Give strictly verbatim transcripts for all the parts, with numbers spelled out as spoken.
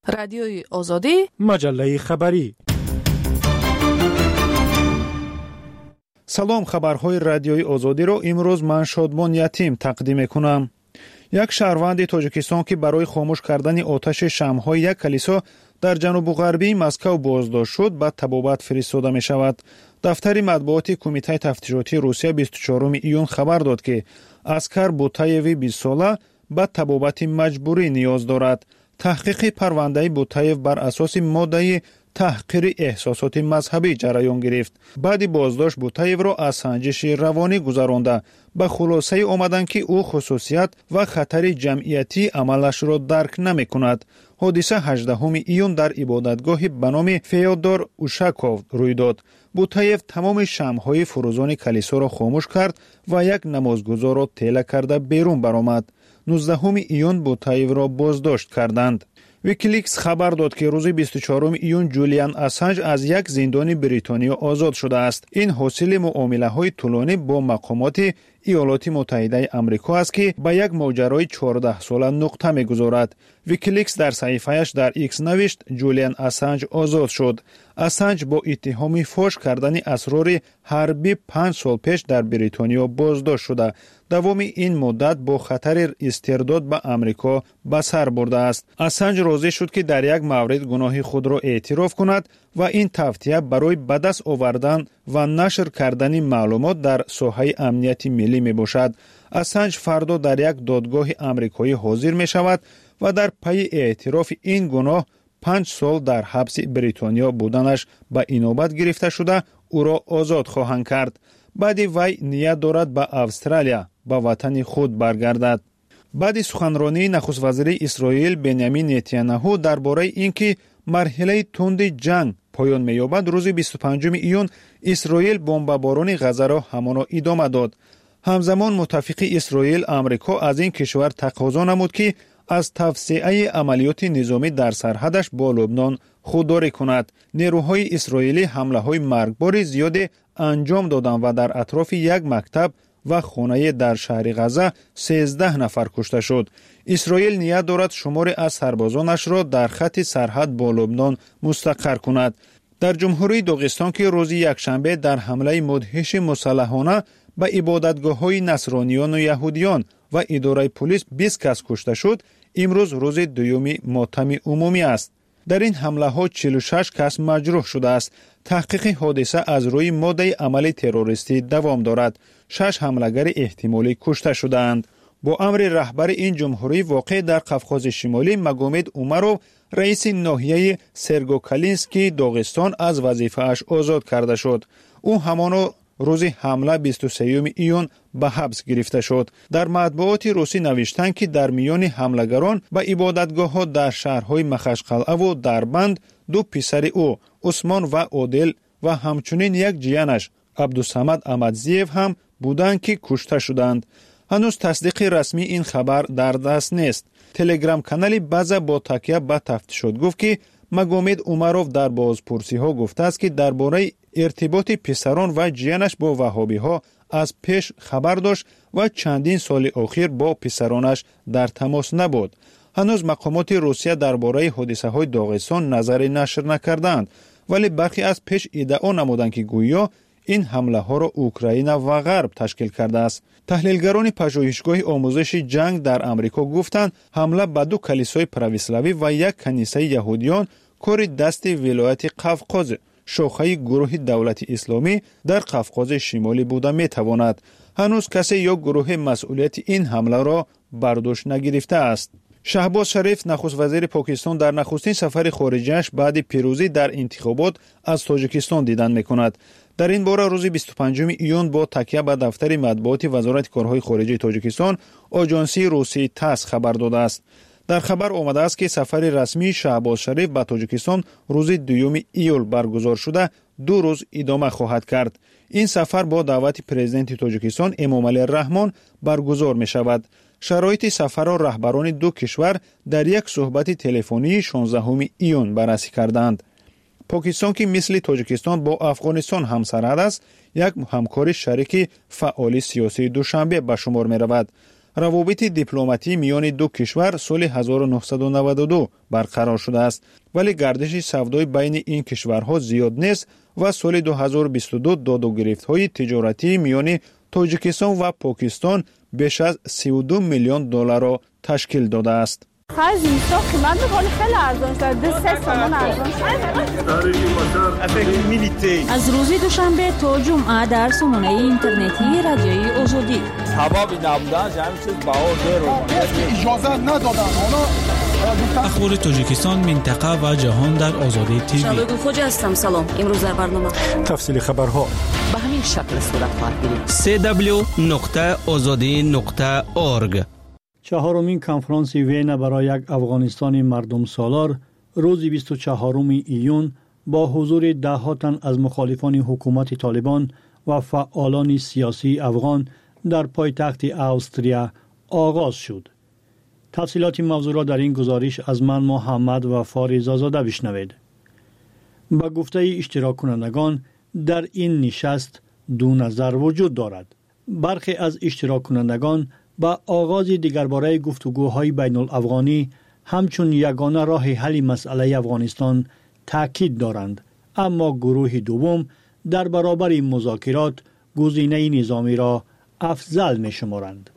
رادیوی آزادی، مجله خبری. سلام، خبرهای رادیوی آزادی رو امروز من شادمان یتیم تقدیم میکنم. یک شهروند تاجیکستان که برای خاموش کردن آتش شمع‌های یک کلیسا در جنوب غربی مسکو بازداشت شد به تبابت فرستاده می شود. دفتر مطبوعاتی کمیته تفتیشاتی روسیه بیست و چهارم ایون خبر داد که اسکر بوتایوی بیست ساله به تبابت مجبوری نیاز دارد. تحقیق پرونده بوتایو بر اساس ماده تحقیر احساسات مذهبی جریان گرفت. بعد بازداشت بوتایو را از سنجش روانی گذرانده به خلاصه آمدند که او خصوصیت و خطر جمعیتی عملش را درک نمی کند. حادثه هجدهم ایون در عبادتگاه به نام فیودور اوشاکوف روی داد. بوتایو تمام شمع‌های فروزان کلیسا را خاموش کرد و یک نمازگزار را تیله کرده بیرون برآمد. نوزدهم ایون بوتایو را بازداشت کردند. ویکیلیکس خبر داد که روز بیست و چهارم ایون جولیان اسانج از یک زندان بریتانیا آزاد شده است. این حاصل معامله‌های طولانی با مقامات ایالات متحده آمریکا است که به یک ماجرای چهارده ساله نقطه می‌گذارد. ویکیلیکس در صفحه‌اش در ایکس نوشت جولیان اسانج آزاد شد. اسانج با اتهام فاش کردن اسرار حربی پنج سال پیش در بریتانیا بازداشت شده. دوام این مدت با خطر استرداد به آمریکا به سر برده است. اسانج راضی شد که در یک مورد گناه خود را اعتراف کند و این تفتیه برای به دست آوردن و نشر کردن معلومات در ساحه امنیت ملی می باشد. اسانج فردا در یک دادگاه آمریکایی حاضر می شود و در پی اعتراف این گناه پنج سال در حبس بریتانیا بودنش به اینوبت گرفته شده او را آزاد خواهند کرد. بعد وی نیت دارد به استرالیا به وطن خود برگردد. بعد سخنرانی نخست وزیر اسرائیل بنیامین نتانیاهو درباره اینکه مرحله تند جنگ پایان می‌یابد روز بیست و پنجم ایون اسرائیل بمباران غزه را همانا ادامه داد. همزمان متفق اسرائیل آمریکا از این کشور تقاضا نمود که از توسعه عملیات نظامی در سرحدش با لبنان خودداری کند. نیروهای اسرائیلی حمله‌های مرگبار زیاد انجام دادند و در اطراف یک مکتب و خانه در شهر غزه سیزده نفر کشته شد. اسرائیل نیت دارد شماری از سربازانش را در خط سرحد با لبنان مستقر کند. در جمهوری داغستان که روز یکشنبه در حمله مدهش مسلحانه به عبادتگاه‌های نصرانیان و یهودیان و اداره پلیس بیست کس کشته شد، امروز روز دوم ماتم عمومی است. در این حمله ها چهل و شش کس مجروح شده است. تحقیق حادثه از روی ماده عمل تروریستی دوام دارد. شش حملگر احتمالی کشته شدند. با امر رهبر این جمهوری واقع در قفقاز شمالی مگومد اومروف رئیس ناحیه سرگوکالینسکی داغستان از وظیفه اش آزاد کرده شد. او همان روز حمله بیست و سوم ایون به حبس گرفته شد. در مطبوعات روسی نوشتند که در میان حملگران به عبادتگاه‌ها در شهرهای مخشقلعه و دربند دو پسر او عثمان و عادل و همچنین یک جیانش عبدالصمد احمدزیف هم بودند که کشته شدند. هنوز تصدیق رسمی این خبر در دست نیست. تلگرام کانال بازا با تکیه به تفتیشات گفت که مگومد اومروف در بازپرسی ها گفته است که درباره ارتباط پسران و جیانش با وهابی ها از پیش خبر داشت و چندین سال اخیر با پسرانش در تماس نبود. هنوز مقامات روسیه درباره حادثه های داغستان نظری نشر نکردند، ولی برخی از پیش ادعا نمودند که گویا این حمله ها را اوکراین و غرب تشکیل کرده است. تحلیلگران پژوهشگاه آموزش جنگ در آمریکا گفتند حمله به دو کلیسای پرویسلاوی و یک کنیسه یهودیان کار دست ولایت قفقاز، شاخه گروه دولت اسلامی در قفقاز شمالی بوده می تواند. هنوز کسی یا گروه مسئولیت این حمله را برداشت نگرفته است. شهباز شریف نخست وزیر پاکستان در نخستین سفر خارجیش بعد پیروزی در انتخابات از تاجیکستان دیدن می کند. در این باره روز بیست و پنجم ایون با تکیه به دفتر مطبوعات وزارت کارهای خارجه تاجیکستان آژانسی روسی تاس خبر داده است. در خبر آمده است که سفر رسمی شهباز شریف به تاجیکستان روز دوم ایول برگزار شده دو روز ادامه خواهد کرد. این سفر با دعوت پرزیدنت تاجیکستان امامعلی رحمان برگزار می شود. شرایط سفر را رهبران دو کشور در یک صحبت تلفنی شانزدهم ایون بررسی کردند. پاکستان که مثل تاجیکستان با افغانستان همسرحد است، یک همکار شریک فعال سیاسی دوشنبه به شمار می رود. روابط دیپلماتی میان دو کشور سال هزار و نهصد و نود و دو برقرار شده است، ولی گردش سودای بین این کشورها زیاد نیست و سال دو هزار و بیست و دو داد و گرفت‌های تجارتی میان تاجیکستان و پاکستان بیش از سی و دو میلیون دلار را تشکیل داده است. خرج اینستا قیمت می‌کنه خیلی ارزان شده، دو سه تومان ارزان شده. از روز دوشنبه تا جمعه در سامانه اینترنتی رادیوی آزادی. سبب نبودن همین چیز بهار داره. اجازه ندادن. اخبار تاجیکستان، منطقه و جهان در آزادی تیوی. شبگون خوج هستم. سلام. امروز در برنامه تفصیل خبرها به همین شکل صورت خواهد گرفت. سی دبلیو نقطه آزادی نقطه اورگ. چهارمین کنفرانس وین برای یک افغانستان مردم سالار روز بیست و چهارم ایون با حضور ده ها تن از مخالفان حکومت طالبان و فعالان سیاسی افغان در پایتخت استرالیا آغاز شد. تفصیلات موضوع را در این گزارش از من محمد وفا رضازاده بشنوید. با گفته اشتراک کنندگان در این نشست دو نظر وجود دارد. برخی از اشتراک کنندگان با آغاز دیگرباره گفتگوهای بین الافغانی همچون یگانه راه حل مسئله افغانستان تاکید دارند، اما گروه دوم در برابر مذاکرات گزینه نظامی را افضل می شمارند.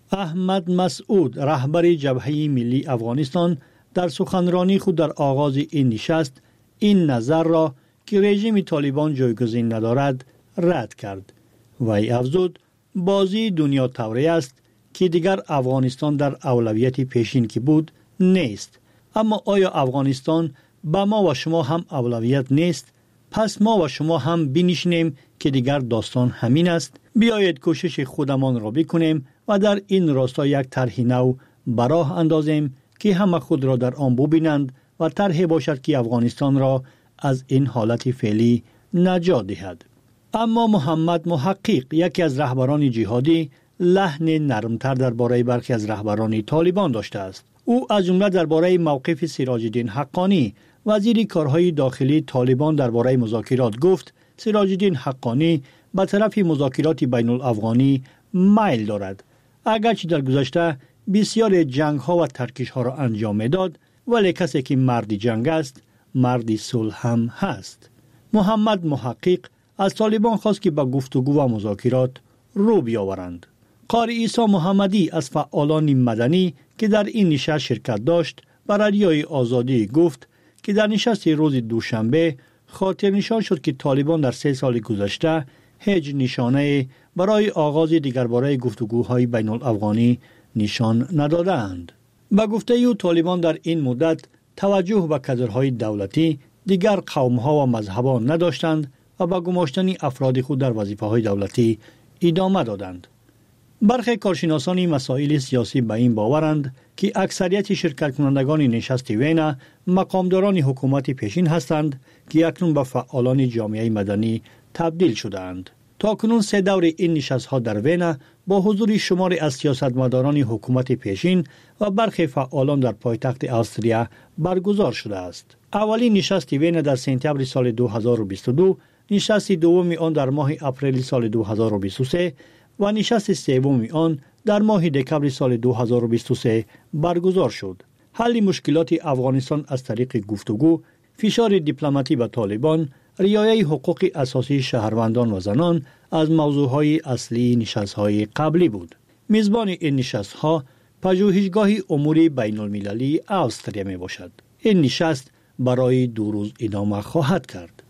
احمد مسعود رهبر جبهه ملی افغانستان در سخنرانی خود در آغاز این نشست این نظر را که رژیم طالبان جایگزین ندارد رد کرد. وی افزود بازی دنیا طوری است که دیگر افغانستان در اولویت پیشین که بود نیست. اما آیا افغانستان با ما و شما هم اولویت نیست؟ پس ما و شما هم بنشینیم که دیگر داستان همین است. بیایید کوشش خودمان را بکنیم و در این راستا یک طرح نو براه اندازیم که همه خود را در آن ببینند و طرحی باشد که افغانستان را از این حالت فعلی نجات دهد. اما محمد محقق، یکی از رهبران جهادی، لحن نرمتر درباره برخی از رهبران طالبان داشته است. او از جمله درباره موقف سراج الدین حقانی، وزیر کارهای داخلی طالبان، درباره مذاکرات گفت سراج الدین حقانی به طرف مذاکرات بین الافغانی میل دارد. اگرچه در گذشته بسیار جنگ ها و ترکش ها را انجام میداد، ولی کسی که مرد جنگ است مرد صلح هم هست. محمد محقق از طالبان خواست که با گفتگو و مذاکرات رو بیاورند. قاری عیسی محمدی از فعالان مدنی که در این نشست شرکت داشت به رادیوی آزادی گفت که در نشست روز دوشنبه خاطر نشان شد که طالبان در سه سال گذشته هیچ نشانه برای آغاز دیگرباره گفتگوهای بین الافغانی نشان ندادند. به گفته او طالبان در این مدت توجه به کادرهای دولتی دیگر قومها و مذهبان نداشتند و به گماشتن افراد خود در وظیفه‌های دولتی ادامه دادند. برخی کارشناسان مسائل سیاسی به این باورند که اکثریت شرکت کنندگان نشست وین مقامداران حکومت پیشین هستند که اکنون به فعالان جامعه مدنی تبدیل شده‌اند. تا کنون سه دور این نشست‌ها در وین با حضور شماری از سیاستمداران حکومت پیشین و برخی فعالان در پایتخت استرالیا برگزار شده است. اولین نشست وین در سپتامبر سال دو هزار و بیست و دو، نشست دوم آن در ماه اپریل سال دو هزار و بیست و سه و نشست سوم آن در ماه دکمبر سال دو هزار و بیست و سه برگزار شد. حل مشکلات افغانستان از طریق گفتگو، فشار دیپلماتی به طالبان، رعایت حقوق اساسی شهروندان و زنان از موضوعهای اصلی نشست‌های قبلی بود. میزبان این نشست‌ها پژوهشگاه امور بین المللی استرالیا می باشد. این نشست برای دو روز ادامه خواهد کرد.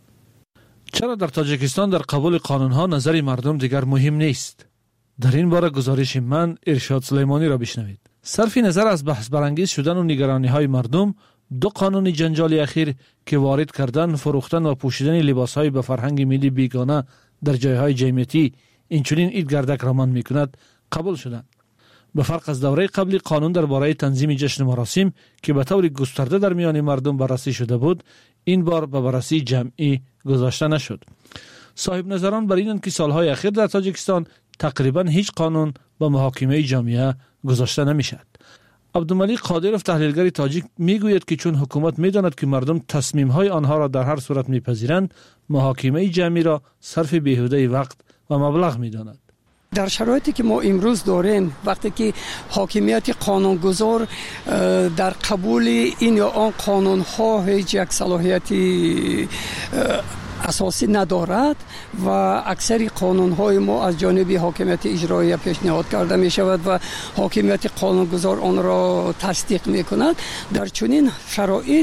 چرا در تاجیکستان در قبول قانون‌ها نظر مردم دیگر مهم نیست؟ در این باره گزارش من ارشاد سلیمانی را بشنوید. صرف نظر از بحث برانگیز شدن و نگرانی‌های مردم، دو قانون جنجالی اخیر که وارد کردن، فروختن و پوشیدن لباس‌های به فرهنگ ملی بیگانه در جایهای جمعیتی اینچنین عید گردک را منع می‌کند قبول شدند. به فرق از دوره قبلی، قانون درباره تنظیم جشن مراسم که به طور گسترده در میان مردم بررسی شده بود، این بار به بررسی جمعی گذاشته نشد. صاحب نظران بر اینند که سالهای اخیر در تاجیکستان تقریبا هیچ قانون به محاکمه جامعه گذاشته نمیشد. عبدالملیک قادرов تحلیلگر تاجیک میگوید که چون حکومت میداند که مردم تصمیم‌های آنها را در هر صورت میپذیرند، محاکمه جمعی را صرف بیهوده وقت و مبلغ میداند. در شرایطی که ما امروز داریم، وقتی که حاکمیت قانونگذار در قبول این یا آن قانون‌ها هیچ یک صلاحیتی اساسی ندارد و اکثر قانون‌های ما از جانب حاکمیت اجرایی پیشنهاد کرده می شود و حاکمیت قانونگذار آن را تصدیق می کند، در چنین شرایط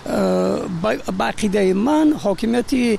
با عقیده من حاکمیت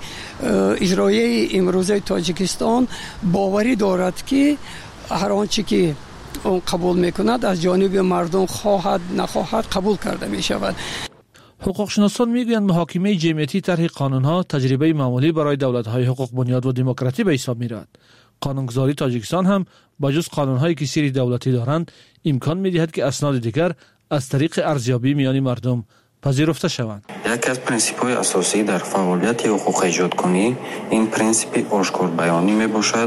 اجرایی امروزه تاجیکستان باوری دارد که هر آنچه که اون قبول می کند از جانب مردم خواهد نخواهد قبول کرده می شود. حقوقشناسان میگویند محاکمه جمعیتی طرح قانونها تجربه معمولی برای دولت‌های حقوق بنیاد و دموکراتی به حساب می‌رود. قانونگذاری تاجیکستان هم با جز قانون‌هایی که سیری دولتی دارند امکان می‌دهد که اسناد دیگر از طریق ارزیابی میان مردم پذیرفته شوند. یکی از پرینسیپ‌های اساسی در فعالیت حقوق ایجادکنی این پرینسیپ آشکار بیانی میباشد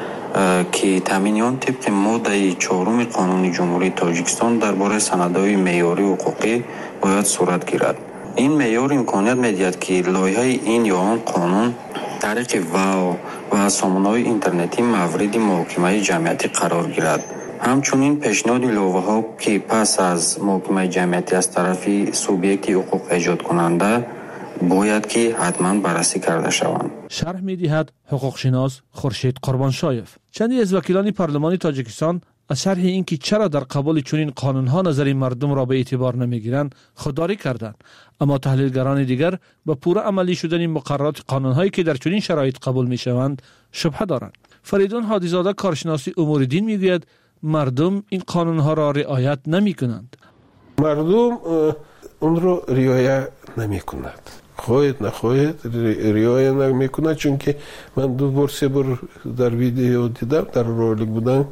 که تامینیان طبق ماده چهارم قانون جمهوری تاجیکستان درباره سندهای معیاری حقوقی باید صورت گیرد. این معیار امکانیت می‌دهد که لایحه این یا آن قانون طریق واو و سامانه‌های اینترنتی مورد محاکمه جمعیتی قرار گیرد. همچنین پیشنهاد لایحه‌ها که پس از محاکمه جمعیتی از طرف سوبیکت حقوق ایجاد کننده باید که حتما بررسی کرده شوند. شرح می‌دهد حقوق شناس خورشید قربانشایف. چندی از وکیلان پارلمانی تاجیکستان از شرح اینکه چرا در قبول چنین قانون‌ها نظر مردم را به اعتبار نمی‌گیرند خودداری کردند، اما تحلیلگران دیگر به پوره عملی شدن مقررات قانون‌هایی که در چنین شرایط قبول می‌شوند شبهه دارند. فریدون هادیزاده کارشناسی امور دین می‌گوید مردم این قانون‌ها را رعایت نمی‌کنند. مردم اون را رعایت نمی‌کنند. خواهد نخواهد رعایت نمی‌کنند، چون که من دو بار سه بار در ویدیو دیدم، در رولینگ بودن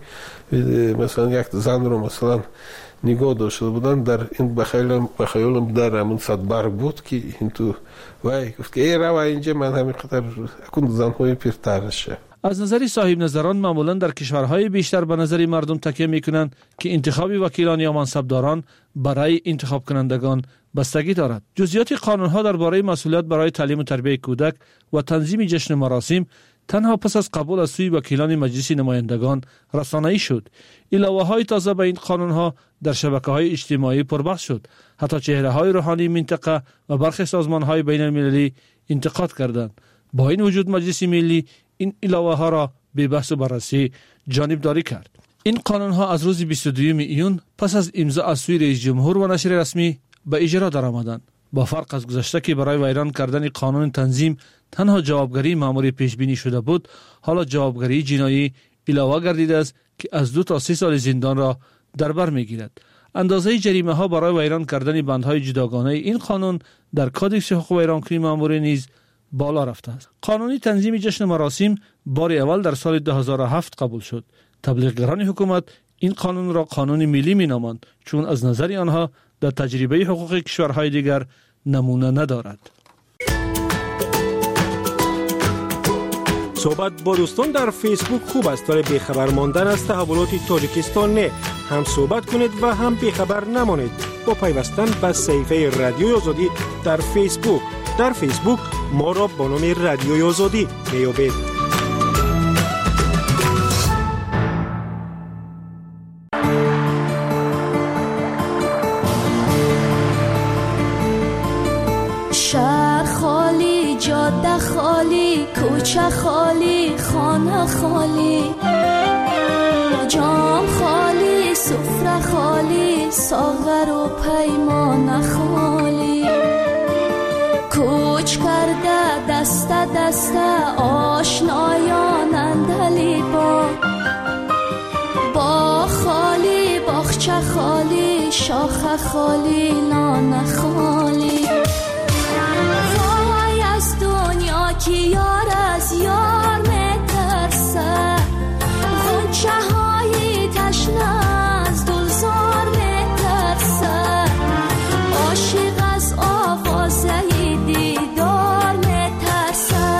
مثلا یک زن رو مثلا نگاه داشته بودن، در این بخیالم بخیالم در همون صد برگ بود که این تو وای گفت که ای رو اینجا من همین خطر اکون زنهای پیرترشه. از نظر صاحب نظران معمولا در کشورهای بیشتر به نظر مردم تکیه میکنند که انتخاب وکیلان یا منصبداران برای انتخاب کنندگان بستگی دارد. جزئیات قانونها درباره مسئولیت برای تعلیم و تربیت کودک و تنظیم جشن مراسم تنها پس از قبول از سوی وکیلان مجلس نمایندگان رسانه‌ای شد. علاوه‌های تازه به این قانونها در شبکه‌های اجتماعی پربحث شد. حتی چهره‌های روحانی منطقه و برخی سازمان‌های بین‌المللی انتقاد کردند. با این وجود مجلس ملی این علاوه‌ها را به بحث و بررسی جانبداری کرد. این قانون‌ها از روز بیست و دوم ایون پس از امضا از سوی رئیس جمهور و نشر رسمی به اجرا درآمدند. با فرق از گذشته که برای ویران کردن قانون تنظیم تنها جوابگری مأموری پیش بینی شده بود، حالا جوابگری جنایی علاوه گردیده است که از دو تا سه سال زندان را در بر میگیرد. اندازه جریمه ها برای ویران کردن بندهای جداگانه این قانون در کادکس حقوق ویرانکنی مأموری نیز بالا رفته است. قانون تنظیم جشن مراسم بار اول در سال دو هزار و هفت قبول شد. تبلیغگران حکومت این قانون را قانون ملی مینامند، چون از نظر آنها در تجربه حقوق کشورهای دیگر نمونه ندارد. صحبت با دوستان در فیسبوک خوب است، ولی بیخبر ماندن از تحولات تاجیکستان نه. هم صحبت کنید و هم بیخبر نمانید با پیوستن به صفحه رادیوی آزادی در فیسبوک. در فیسبوک ما را با نام رادیوی آزادی میابید. شهر خالی، جاده خالی، کوچه خالی، خانه خالی، جام خالی، سفره خالی، ساغر و پیمان خالی، کوچ کرده دست دست آشنایان اندلی با با خالی، باغچه خالی، شاخه خالی، لانه خالی. وای از دنیا که یار از یار میترسه، غنچه های تشنه از گلزار میترسه، عاشق از آغازه دیدار میترسه،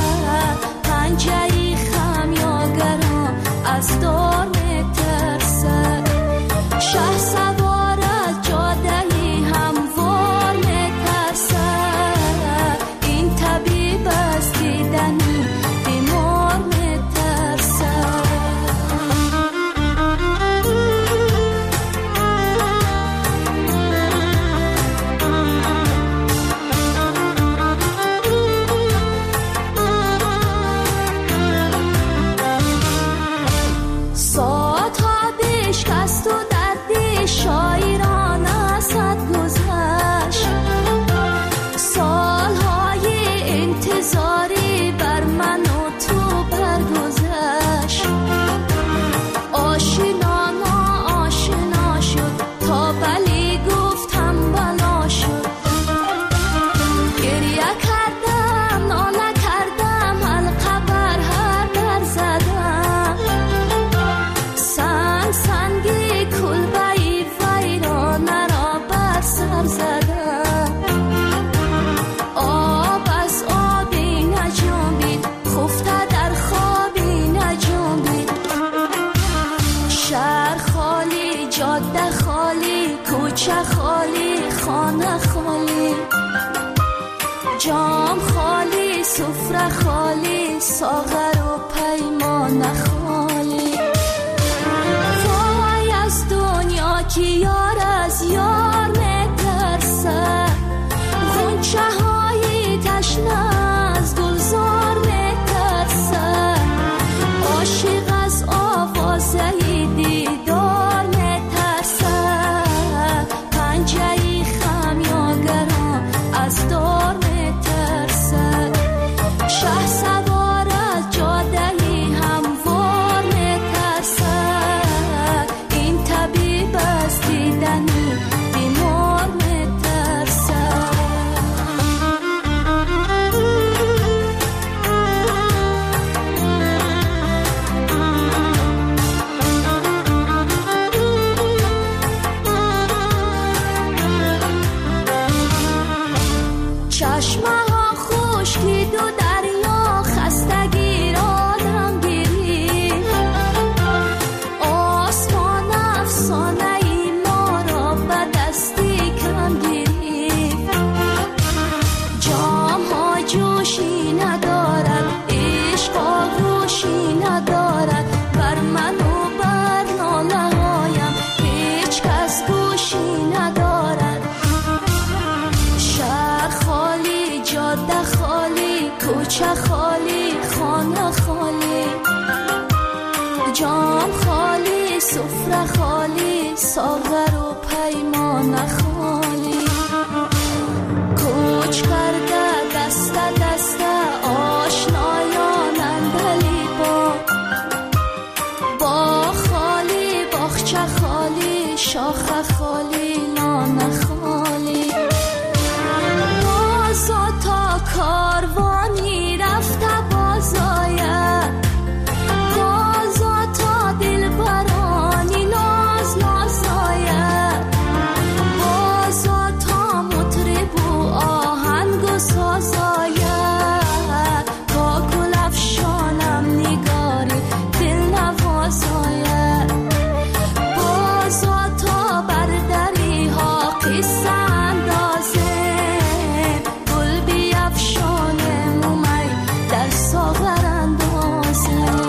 پنجه خمیاگران از دار میترسه، شه سوار از جاده هموار سفره خالی ساغر و پیمان خالی وای از دنیا که یار از یار میترسه غنچه های تشنه از گلزار میترسه عاشق از آوازه دیدار میترسه پنجه خمیاگران از دار میترسه شه سوار از جاده هموار میترسه این طبیب از دیدنی بیمار میترسه چشمه ها خشکید و دریا خستگی را دم گیرید آسمان افسانه ای ما را به دستی کم گیرید جام ها جوشی ندارد عشق آغوشی ندارد بر من و بر ناله هایم هیچ کس گوشی ندارد شهر خالی جاده خالی کوچه خالی خانه خالی جام خالی سفره خالی ساغر و پیمان خالی کوچ کرده دست دست آشنایان اندلی با با خالی باغچه خالی شاخه خالی لانه خالی بازا تا کاروانی رفته بازایه بازا تا دل برانی ناز نازایه بازا تا مطرب و آهنگ و سازایه تا گل افشانم نگاری دل نوازایه بازا تا بردری ها قصه اندازه گل بیفشانه مومی در ساغر اندازه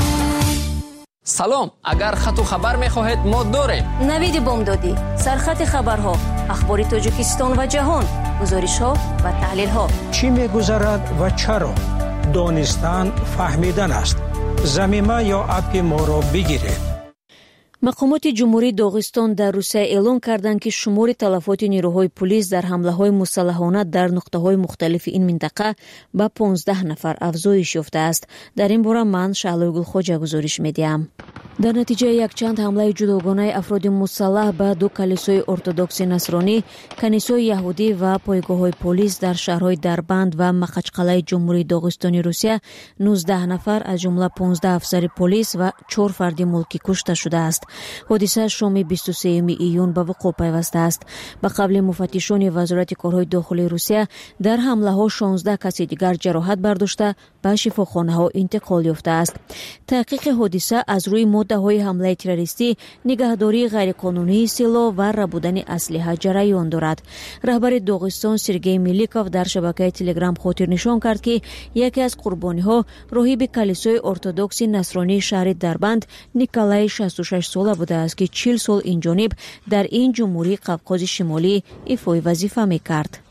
سلام، اگر خط و خبر میخواهید ما داریم. نوید بامدادی، سرخط خبرها، اخبار تاجیکستان و جهان، گزارش ها و تحلیل ها. چی میگذرد و چرا؟ دانستن فهمیدن است. ضمیمه یا اپ ما را بگیرید. مقامات جمهوری داغستان در روسیه اعلام کردند که شمار تلفات نیروهای پلیس در حمله‌های مسلحانه در نقطه‌های مختلف این منطقه به پانزده نفر افزایش یافته است. در این باره من شعله گلخوجه گزارش می‌دهم. در نتیجه یک چند حمله جداگانه افراد مسلح به دو کلیسای ارتدوکس نصرانی، کنیسای یهودی و پایگاه‌های پلیس در شهرهای دربند و مخچقلعه جمهوری داغستان روسیه نوزده نفر از جمله پانزده افسر پلیس و چهار فرد ملکی کشته شده است. حادثه شام بیست و سوم ایون به وقوع پیوسته است. به قبل مفتشان وزارت کارهای داخلی روسیه در حمله ها شانزده کس دیگر جراحت برداشته به شفاخانه ها انتقال یافته است. تحقیق حادثه از روی ماده های حمله تروریستی، نگهداری غیرقانونی سلاح و ربودن اسلحه جریان دارد. رهبر داغستان سرگئی میلیکوف در شبکه تلگرام خاطر نشان کرد که یکی از قربانی ها راهب کلیسای ارتدوکس نصرانی شهر دربند نیکولای شصت و شش ساله بوده است که چهل سال این جانب در این جمهوری قفقاز شمالی ایفای وظیفه میکرد.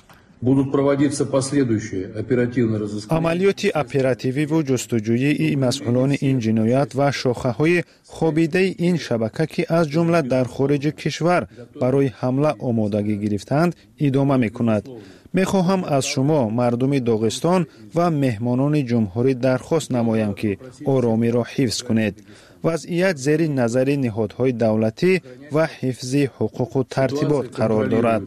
عملیات اپراتیوی و جستجویی مسئولان این جنایت و شاخه‌های خوابیده این شبکه که از جمله در خارج کشور برای حمله آمادگی گرفتند ادامه می‌کند. می‌خواهم از شما مردم داغستان و مهمانان جمهوری درخواست نمایم که آرامی را حفظ کنید. وضعیت زیر نظر نهادهای دولتی و حفظ حقوق و ترتیبات قرار دارد.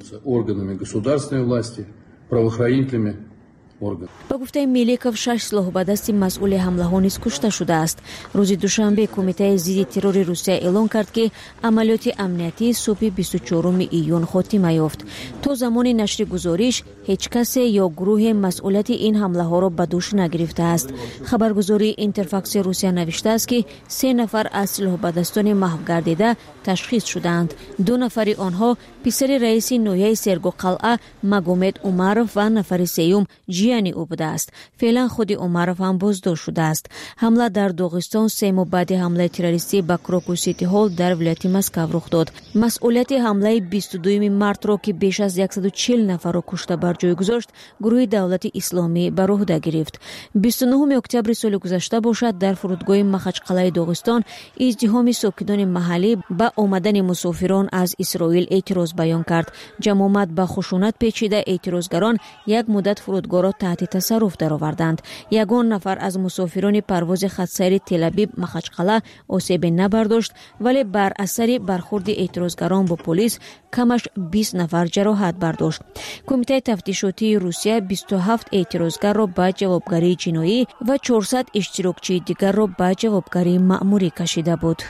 با گفته میلیکوف شش سلاح به دست مسئول حمله ها نیز کشته شده است. روز دوشنبه کمیته ضد ترور روسیه اعلام کرد که عملیات امنیتی صبح بیست و چهارم ایون خاتمه یافت. تا زمان نشر گزارش هیچ کس یا گروه مسئولیت این حمله ها را به دوش نگرفته است. خبرگزاری اینترفاکس روسیه نوشته است که سه نفر از سلاح به دستان محو گردیده تشخیص شدند. دو نفر آنها پسر رئیس نویه سرگو قلعه مگومد اومروف و نفر سیوم جی جیانی او بوده است. فعلا خود عمرов هم بازداشت شده است. حمله در داغستان سه ماه بعد حمله تروریستی به کراکو سیتی هال در ولایت مسکو رخ داد. مسئولیت حمله بیست و دوم مارت را که بیش از صد و چهل نفر را کشته بر جای گذاشت، گروه دولت اسلامی بر عهده گرفت. بیست و نهم اکتبر سال گذشته باشد در فرودگاه مخچقلعه داغستان ازدحام ساکنان محلی با آمدن مسافران از اسرائیل اعتراض بیان کرد. جماعت با خشونت پیچیده اعتراضگران یک مدت فرودگاه را تحت تصرف درآوردند. یگان نفر از مسافران پرواز خطسیر تل‌آویو مخچقلعه آسیب نبرداشت، ولی بر اثر برخورد اعتراضگران با پلیس کمش بیست نفر جراحت برداشت. کمیته تفتیشاتی روسیه بیست و هفت اعتراضگر را به جوابگری جنایی و چهارصد اشتراکچی دیگر را به جوابگری مأموری کشیده بود.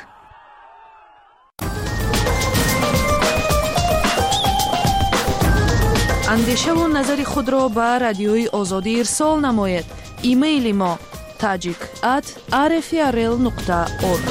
اندیشه و نظر خود را به رادیوی آزادی ارسال نمایید. ایمیل ما tajik at r f r l nokta org.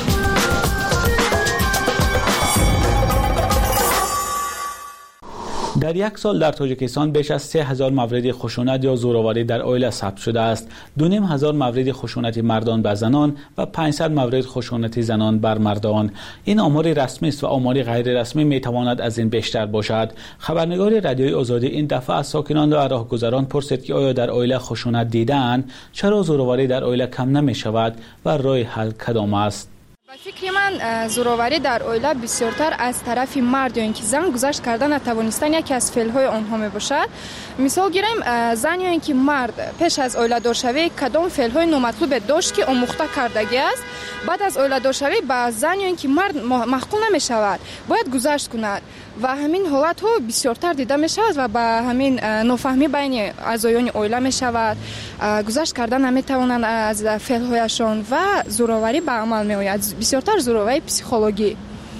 در یک سال در تاجیکستان بیش از سه هزار مورد خشونت یا زورآوری در عائله ثبت شده است. دو نیم هزار مورد خشونت مردان بر زنان و پانصد مورد خشونت زنان بر مردان. این آمار رسمی است و آمار غیر رسمی می تواند از این بیشتر باشد. خبرنگار رادیوی آزادی این دفعه از ساکنان و راهگذران پرسید که آیا در عائله خشونت دیدند؟ چرا زورآوری در عائله کم نمی شود و راه حل کدام است؟ به فکر من زورآوری در عائله بسیارتر از طرف مرد یا اینکه زن گذشت کردن نتوانستن یکی از فعل‌های آنها می باشد. مثال گیریم زن یا اینکه مرد پیش از عائله دار شوی کدام فعل‌های نامطلوب داشت که آموخته کردگی است، بعد از عائله دار شوی به زن یا اینکه مرد محکوم نمی شود، باید گذشت کند و همین حالت ها بسیارتر دیده می شود و به همین نافهمی بین اعضایان عائله می شود. گذشت کردن نمی توانند از فعل‌هایشان و زورآوری به عمل می آید. بسیارتر زورآوری پسیخولوژی.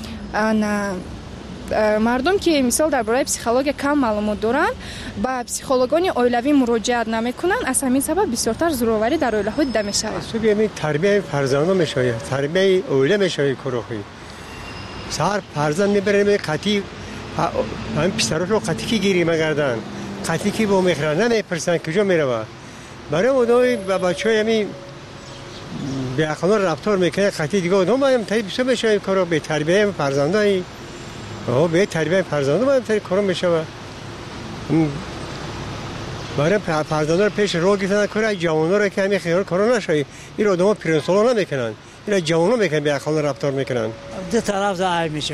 مردم که مثال درباره پسیخولوژی کم معلومات دارند با پسیخولوژان عائلوی مراجعت نمیکنند، از همین سبب بسیارتر زورآوری در عائله ها دیده می شود. سوی تربیت فرزندان می شود، تربیت عائله می شود کروخی. سر فرزند میبرن به قطی همین پسرات رو قطی کی گیری مگردن قطی کی با میخرن نمیپرسن کجا میروه. برای اونای با بچه همی به اخلاق رفتار میکنه قطی دیگه اونها باید تایی بسو بشه کارو به تربیه فرزندانی به تربیه فرزندان باید تایی کارو میشه. برای فرزندان رو پیش رو گیتن کاره جوانان رو که همی خیال کارو نشایی این رو آدم پرنسولا نمیکنن، این جوانان میکنن به اخلاق رفتار میکنن. دو طرف ضعیف میشه.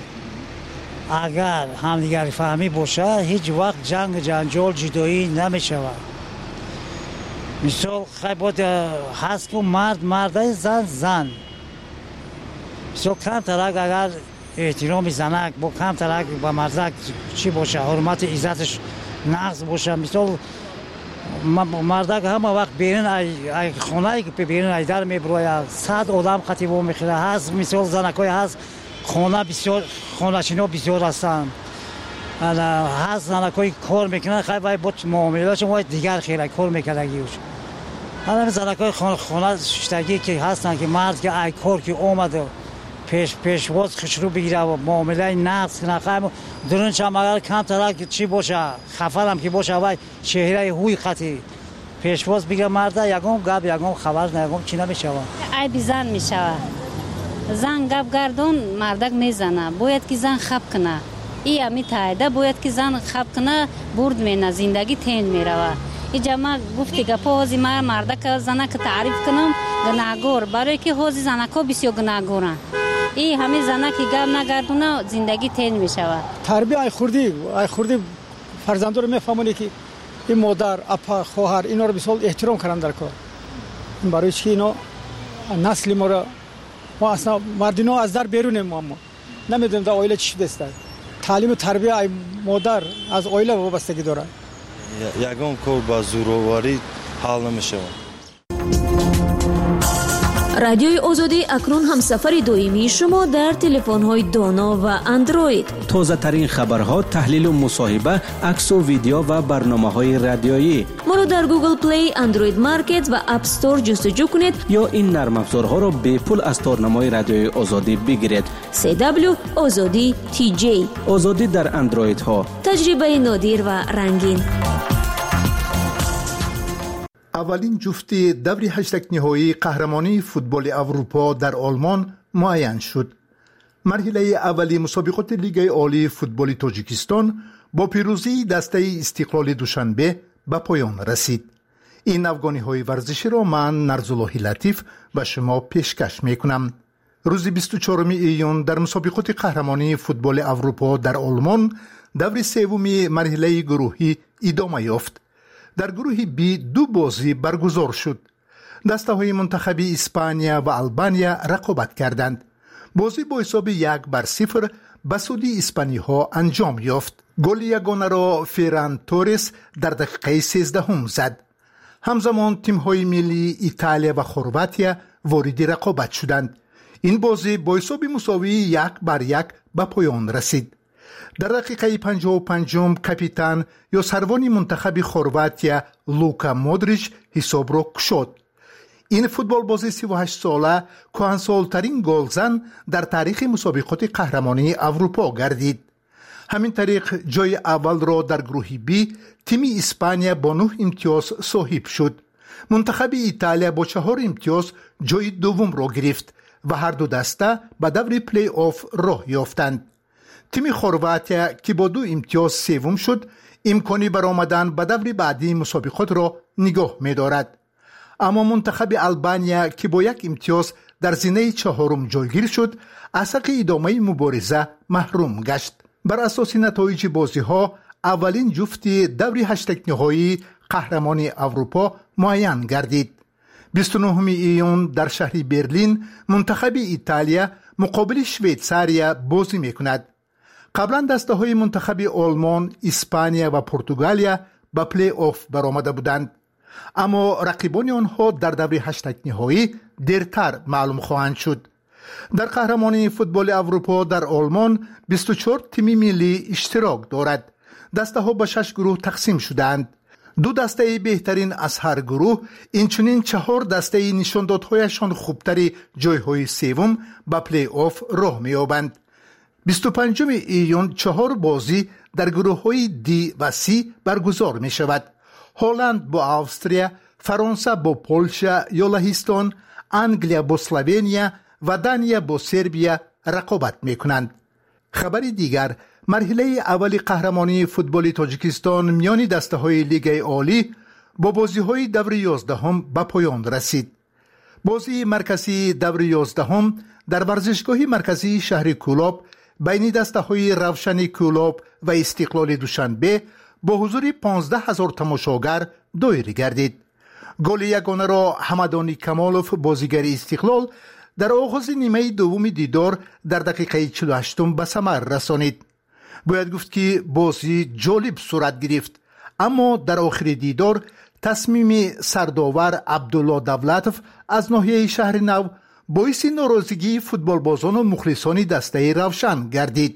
اگر همدیگر فهمی باشه هیچ وقت جنگ جنجال جدایی نمیشه. مثال خیلی بود هست که مرد مرد زن زن مثال کم ترک اگر احترام زنک با کم ترک با مردک چی باشه حرمت عزتش نقض باشه. مثال مردک همه وقت بیرون ای خونه که بیرون ای در میبروید صد آدم قطعی با میخیره هست. مثال زنکای هست خانه بسیار خانه چینا بسیار هستن هست زنکای کار میکنن خیلی باید بود معاملهاشون باید دیگر خیلی کار میکنگیوش. همه زنکای خانه خانه شتگی که هستن که مرد که ای کار که اومده پیش پیشواز خشرو بگیره و معامله نقص کنه خیلی درونش هم اگر کم ترک چی باشه خفر هم که باشه باید چهره هوی خطی پیشواز بگیره مرده یکم گب یکم خبر نه یکم چی نمیشه ای بیزن میشه. زن گپ گردون مردک میزنه باید که زن خب کنه ای امی تایده باید که زن خب کنه برد مینه زندگی تین میروه. اینجا ما گفتی گپ هازی ما مردک زنک تعریف کنم گناهگار برای که هازی زنکا بسیار گناهگارن. ای همه زنک گپ نگردونه زندگی تین میشوه. تربیت ای خوردی ای خوردی فرزندا رو میفهمونی که این مادر اپا خواهر اینا رو بسیار احترام کردن در کار. برای چی اینا نسل ما رو ما اصلا مردینا از در بیرونیم ما نمیدونیم در عائله چی شده است. تعلیم و تربیت ای مادر از عائله وابستگی داره. یگان کار با زورآوری حل نمیشه. رادیوی آزادی اکنون هم سفر دویمی شما در تلفن‌های دانا و اندروید. تازه ترین خبرها، تحلیل و مصاحبه، عکس و ویدیو و برنامه‌های رادیویی. ما رو در گوگل پلی، اندروید مارکت و اپ استور جستجو کنید یا این نرم افزارها را به پول از تارنمای رادیوی آزادی بگیرید. سی دبلیو آزادی تی جی. آزادی در اندروید ها. تجربه نادر و رنگین. اولین جفت دور هشتک نهایی قهرمانی فوتبال اروپا در آلمان معین شد. مرحله اولی مسابقات لیگ عالی فوتبال تاجیکستان با پیروزی دسته استقلال دوشنبه به پایان رسید. این افغانی ورزشی را من نرزالله لطیف به شما پیشکش می کنم. روز بیست و چهارم ایون در مسابقات قهرمانی فوتبال اروپا در آلمان دور سوم مرحله گروهی ادامه یافت. در گروه بی دو بازی برگزار شد. دسته های منتخبی اسپانیا و آلبانیا رقابت کردند. بازی با حساب یک بر صفر به سود اسپانی ها انجام یافت. گل یگانه را فران تورس در دقیقه سیزدهم زد. همزمان تیم های ملی ایتالیا و خرواتیا وارد رقابت شدند. این بازی با حساب مساوی یک بر یک به پایان رسید. در دقیقه پنجاه و پنجم کاپیتان یا سروان منتخب خرواتیا لوکا مودریچ حساب را کشاد. این فوتبال بازی سی و هشت ساله کهنسال‌ترین گلزن در تاریخ مسابقات قهرمانی اروپا گردید. همین طریق جای اول را در گروه بی تیم اسپانیا با نه امتیاز صاحب شد. منتخب ایتالیا با چهار امتیاز جای دوم را گرفت و هر دو دسته به دور پلی آف راه یافتند. تیم خرواتیا که با دو امتیاز سوم شد امکانی برآمدن به دور بعدی مسابقات را نگاه می‌دارد. اما منتخب آلبانیا که با یک امتیاز در زینه چهارم جایگیر شد از حق ادامه مبارزه محروم گشت. بر اساس نتایج بازی ها اولین جفت دور هشتک نهایی قهرمانی اروپا معین گردید. بیست و نهم ایون در شهر برلین منتخب ایتالیا مقابل شویتزاریا بازی میکند. قبلا دسته های منتخب آلمان، اسپانیا و پرتغالیا به پلی آف برآمده بودند. اما رقیبان آنها در دور هشتک نهایی دیرتر معلوم خواهند شد. در قهرمانی فوتبال اروپا در آلمان بیست و چهار تیم ملی اشتراک دارد. دسته ها به شش گروه تقسیم شدند. دو دسته بهترین از هر گروه اینچنین چهار دسته نشاندادهایشان خوبتری جایهای سوم به پلی آف راه می‌یابند. بیست و پنجم ایون چهار بازی در گروه های دی و سی برگزار می شود. هلند با استریا، فرانسه با پولشا یا لهستان، انگلیا با اسلوونیا و دانیا با سربیا رقابت می کنند. خبر دیگر، مرحله اول قهرمانی فوتبال تاجیکستان میان دسته های لیگ عالی با بازی های دور یازدهم به پایان رسید. بازی مرکزی دور یازدهم در ورزشگاه مرکزی شهر کولاب بین دسته های روشن کولاب و استقلال دوشنبه با حضور پانزده هزار تماشاگر دایر گردید. گل یگانه را حمدانی کمالوف بازیگر استقلال در آغاز نیمه دوم دیدار در دقیقه چهل و هشت به ثمر رسانید. باید گفت که بازی جالب صورت گرفت، اما در آخر دیدار تصمیم سرداور عبدالله دولتوف از ناحیه شهر نو باعث ناراضگی فوتبال بازان و مخلصان دسته روشن گردید.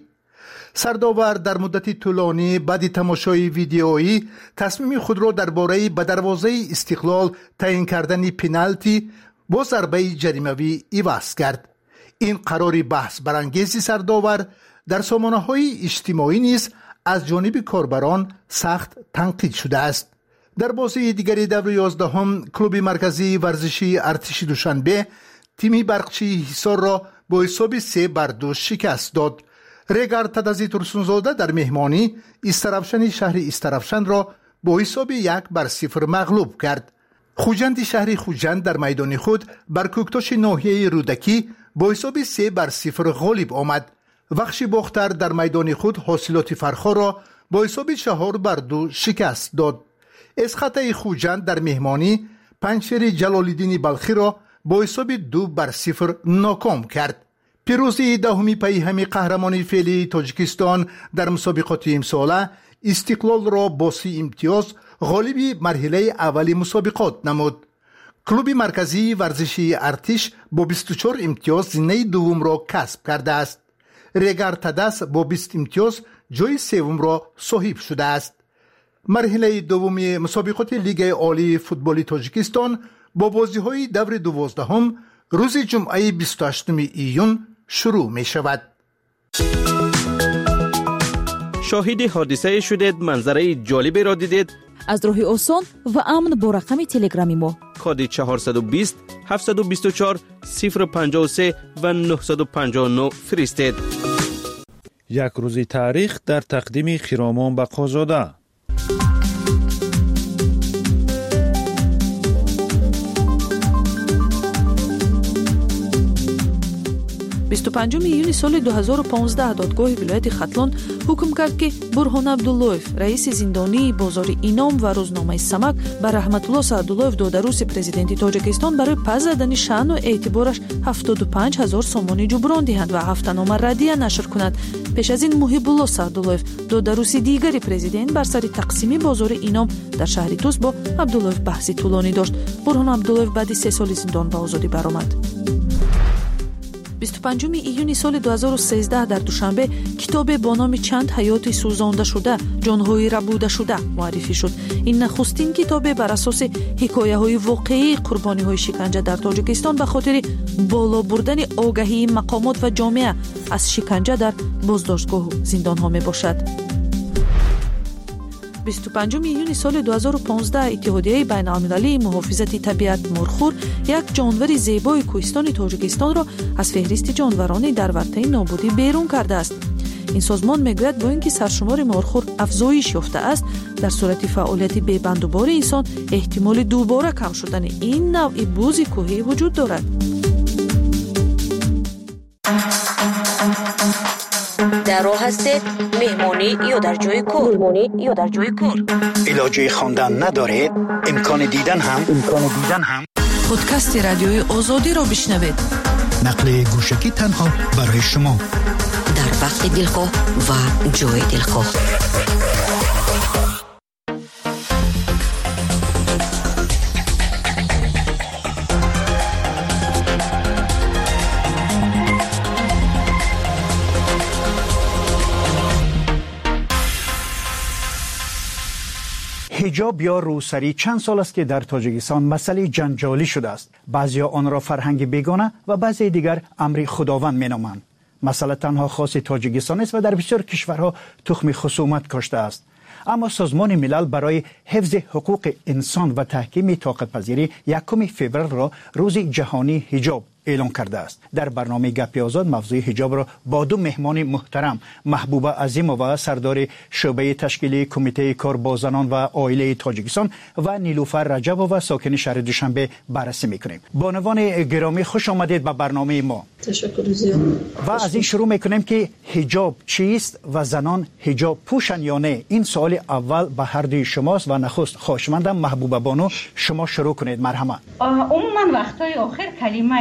سرداور در مدت طولانی بعد تماشای ویدیویی تصمیم خود را درباره به دروازه استقلال تعیین کردن پنالتی با ضربه جریمه‌ای عوض کرد. این قرار بحث برانگیز سرداور در سامانه‌های اجتماعی نیز از جانب کاربران سخت تنقید شده است. در بازی دیگری دور یازدهم کلوب مرکزی ورزشی ارتش دوشنبه تیم برقچی حصار را با حساب سه بر دو شکست داد. رگر تدازی ترسونزاده در مهمانی استرافشن شهر استرافشن را با حساب یک بر صفر مغلوب کرد. خوجند شهر خوجند در میدان خود بر کوکتاش ناحیه رودکی با حساب سه بر صفر غالب آمد. وخش باختر در میدان خود حاصلات فرخا را با حساب چهار بر دو شکست داد. اسخطه خوجند در مهمانی پنچر جلالالدین بلخی را با حساب دو بر صفر ناکام کرد. پیروزی دهمی پیهم قهرمانی فعلی تاجیکستان در مسابقات امساله استقلال را با سی امتیاز غالب مرحله اولی مسابقات نمود. کلوب مرکزی ورزشی ارتش با بیست و چهار امتیاز زینه دوم را کسب کرده است. رگر تدس با بیست امتیاز جای سوم را صاحب شده است. مرحله دوم مسابقات لیگ عالی فوتبال تاجیکستان با بازی‌های دور دوازدهم روز جمعه بیست و هشتم ایون شروع می شود. شاهد حادثه شدید، منظره جالبی را دیدید؟ аз роҳи осон ва амн бо рақами телеграми мо коди чаҳорсад و بیست هفتصد و بیست و چهار صفر پنجاه و سه و نهصد و پنجاه و نه فرستید. یک روزی تاریخ در تقدیم خرامان بقازاده. بیست و پنجم ایونی سال دو هزار و پانزده دادگاه ولایت ختلان حکم کرد که برهان عبداللهیف رئیس زندانی بازار اینام و روزنامه سمک بر رحمت الله سعداللهیف دادروس پرزیدنت تاجیکستان برای پس زدن شأن و اعتبارش هفتاد و پنج هزار سومانی جبران دهند و هفته‌نامه ردیه نشر کند. پیش از این محب الله سعداللهیف دادروس دیگری پرزیدنت بر سر تقسیم بازار اینام در شهر توس با عبداللهیف بحثی طولانی داشت. برهان عبداللهیف بعد سه سال زندان به آزادی برآمد. بیست و پنجم ایونی سال دو هزار و سیزده در دوشنبه کتاب با نام چند حیات سوزانده شده جانهای ربوده شده معرفی شد. این نخستین کتاب بر اساس حکایه های واقعی قربانی های شکنجه در تاجیکستان به خاطر بالا بردن آگاهی مقامات و جامعه از شکنجه در بازداشتگاه و زندان ها می باشد. بیست و پنجم ایونی سال دو هزار و پانزده اتحادیه بین‌المللی محافظت طبیعت مرخور یک جانور زیبای کوهستان تاجیکستان را از فهرست جانوران در ورطه نابودی بیرون کرده است. این سازمان میگوید با اینکه سرشمار مرخور افزایش یافته است، در صورت فعالیت بی‌بندوبار انسان احتمال دوباره کم شدن این نوع بوز کوهی وجود دارد. در راه هستید مهمانی یا در جای کار مهمانی یا در جای کار علاجی خواندن ندارید امکان دیدن هم امکان دیدن هم پادکست رادیوی آزادی را بشنوید. نقل گوشکی تنها برای شما در وقت دلخواه و جای دلخواه. حجاب یا روسری چند سال است که در تاجیکستان مسئله جنجالی شده است. بعضیا آن را فرهنگ بیگانه و بعضی دیگر امر خداوند مینامند. مسئله تنها خاص تاجیکستان است و در بسیار کشورها تخم خصومت کاشته است. اما سازمان ملل برای حفظ حقوق انسان و تحکیم طاقت پذیری یکم فوریه را روز جهانی حجاب اعلام کرده است. در برنامه گپ آزاد موضوع حجاب را با دو مهمان محترم محبوبه عظیمووا سردار شعبه تشکیلی کمیته کار با زنان و عائله تاجیکستان و نیلوفر رجبووا ساکن شهر دوشنبه بررسی میکنیم. بانوان گرامی خوش آمدید به برنامه ما. تشکر زیاد. و از این شروع میکنیم که حجاب چیست و زنان حجاب پوشن یا نه؟ این سوال اول به هر دوی شماست و نخست خواهشمندم محبوبه بانو شما شروع کنید. مرحبا. عموما وقتای آخر کلمه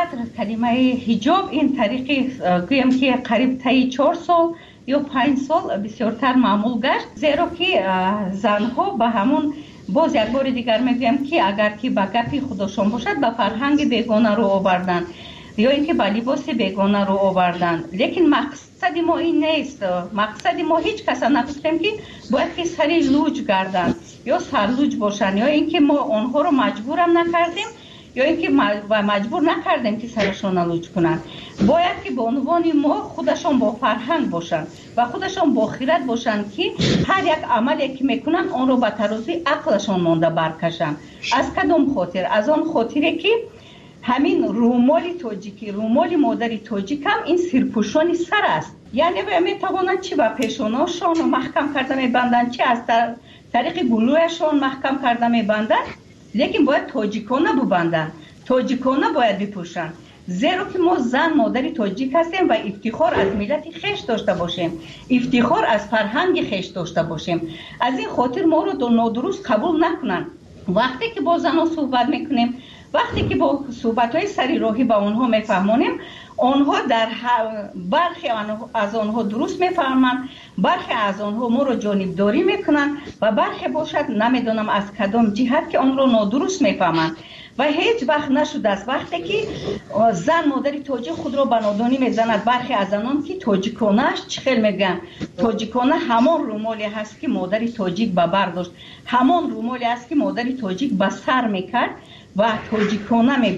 کلمه حجاب این طریقی گویم که قریب تایی چهار سال یا پنج سال بسیارتر معمول گشت، زیرا که زنها به همون باز یک بار دیگر میگویم که اگر که به گپی خودشان باشد به فرهنگ بیگانه رو آوردن یا اینکه به لباس بیگانه رو آوردن. لیکن مقصد ما این نیست. مقصد ما هیچ کس نگفتیم که باید که سری لوج گردن یا سرلوج باشن یا اینکه ما آنها رو مجبورم نکردیم یا اینکه مجبور نکردیم که سرشون لوج کنن. باید که به عنوان ما خودشون با فرهنگ باشن و خودشون با خیرت باشن که هر یک عملی که میکنن آن رو به ترازوی عقلشون مانده برکشن. از کدام خاطر؟ از آن خاطره که همین رومال تاجیکی، رومال مادری تاجیک هم این سرپوشانی سر است. یعنی میتوانند چی به پیشاناشون محکم کرده میبندن، چی از طریق گلویشون محکم کرده میبندن، لیکن باید تاجیکانه ببندن، تاجیکانه باید بپوشن. زیرا که ما زن مادری تاجیک هستیم و افتخار از ملت خیش داشته باشیم، افتخار از فرهنگ خیش داشته باشیم. از این خاطر ما رو نادرست قبول نکنن. وقتی که با زنها صحبت میکنیم، وقتی که با صحبت‌های سری راهی با آنها میفهمونیم، آنها در برخی از آنها درست میفهمند، برخی از آنها ما رو جانبداری میکنن و برخی باشد نمیدونم از کدام جهت که آن رو نادرست میفهمند. و هیچ وقت نشده است وقتی که زن مادری تاجیک خود را به نادانی میزند. برخی از آنان که تاجیکانه‌اش چخیل میگن، تاجیکانه همان رومالی هست که مادری تاجیک به بر داشت، همان رومالی است که مادری تاجیک به سر میکرد و تاجیکانه میبست.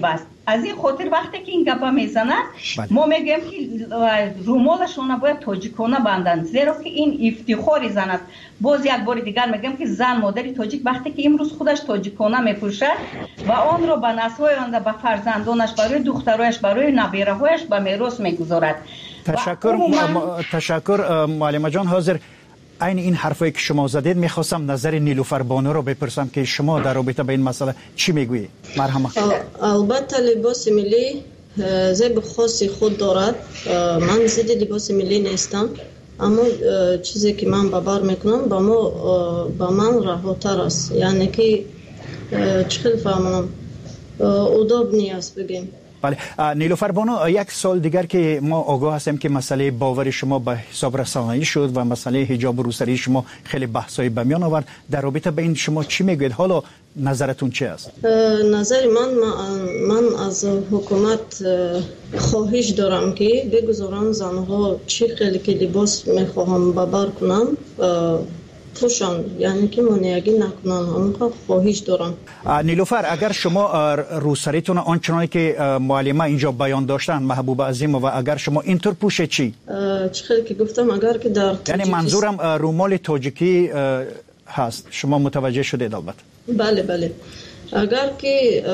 از این خاطر وقتی که این گپا میزنن ما میگیم که رومالشون باید تاجیکانه بندن، زیرا که این افتخاری زن است. باز یک بار دیگر میگم که زن مادری تاجیک وقتی که امروز خودش تاجیکانه میپوشد و آن را به نسل‌های آینده، به فرزندانش، برای دخترایش، برای نبیره‌هایش به میراث میگذارد. تشکر تشکر معلمه جان. حاضر این این حرفایی که شما زدید میخواستم نظر نیلوفر بانو رو بپرسم که شما در رابطه با این مسئله چی میگویید؟ مرحمت. البته لباس ملی زیب خاصی خود دارد. من ضد لباس ملی نیستم، اما چیزی که من باور میکنم با ما با من راحت‌تر است، یعنی که چخیل فهمم اداب نیست بگیم. بله نیلوفر بانو، یک سال دیگر که ما آگاه هستیم که مسئله باور شما به حساب رسانه‌ای شد و مسئله حجاب و روسری شما خیلی بحثایی به میان آورد. در رابطه به این شما چی میگوید؟ حالا نظرتون چی است؟ نظر من من از حکومت خواهش دارم که بگذارن زنها چی خیلی که لباس میخواهم باور کنم پوشان، یعنی که مانعگی نکنن. همون خواهش دارم. نیلوفر، اگر شما روسریتون آنچنانی که معلمه اینجا بیان داشتن محبوب عظیم و اگر شما اینطور پوشه چی؟ چخیلی که گفتم اگر که در یعنی منظورم رومال تاجیکی هست، شما متوجه شدید البته؟ بله بله. اگر که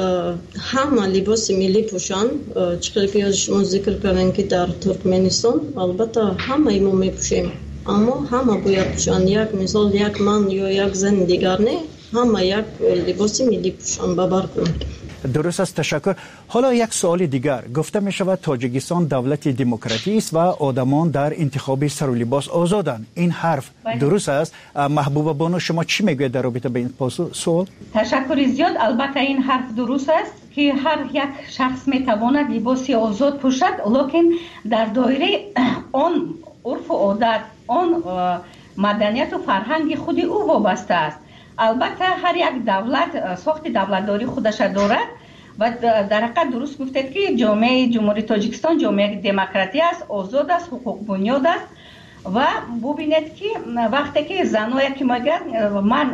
همه لباس ملی پوشن، چخیلی که شما ذکر کردن که در ترکمنستان البته همه ما میپوشیم، اما همه باید پوشن. یک مثال یک من یا یک زن دیگر نه، همه یک لباس ملی پوشن باور کنند. درست است، تشکر. حالا یک سوال دیگر. گفته می شود تاجیکستان دولت دموکراتی است و آدمان در انتخاب سر و لباس آزادند. این حرف درست است؟ محبوبه بانو شما چی میگوید در رابطه به این سوال؟ تشکر زیاد. البته این حرف درست است که هر یک شخص می تواند لباس آزاد پوشد، لکن در دایره آن عرف و عادت، آن مدنیت و فرهنگ خود او وابسته است. البته هر یک دولت ساخت دولتداری خودش دارد و در حقیقت درست گفتید که جامعه جمهوری تاجیکستان جامعه دموکراتی است، آزاد است، حقوق بنیاد است و ببینید که وقتی که زنایی که میگن، من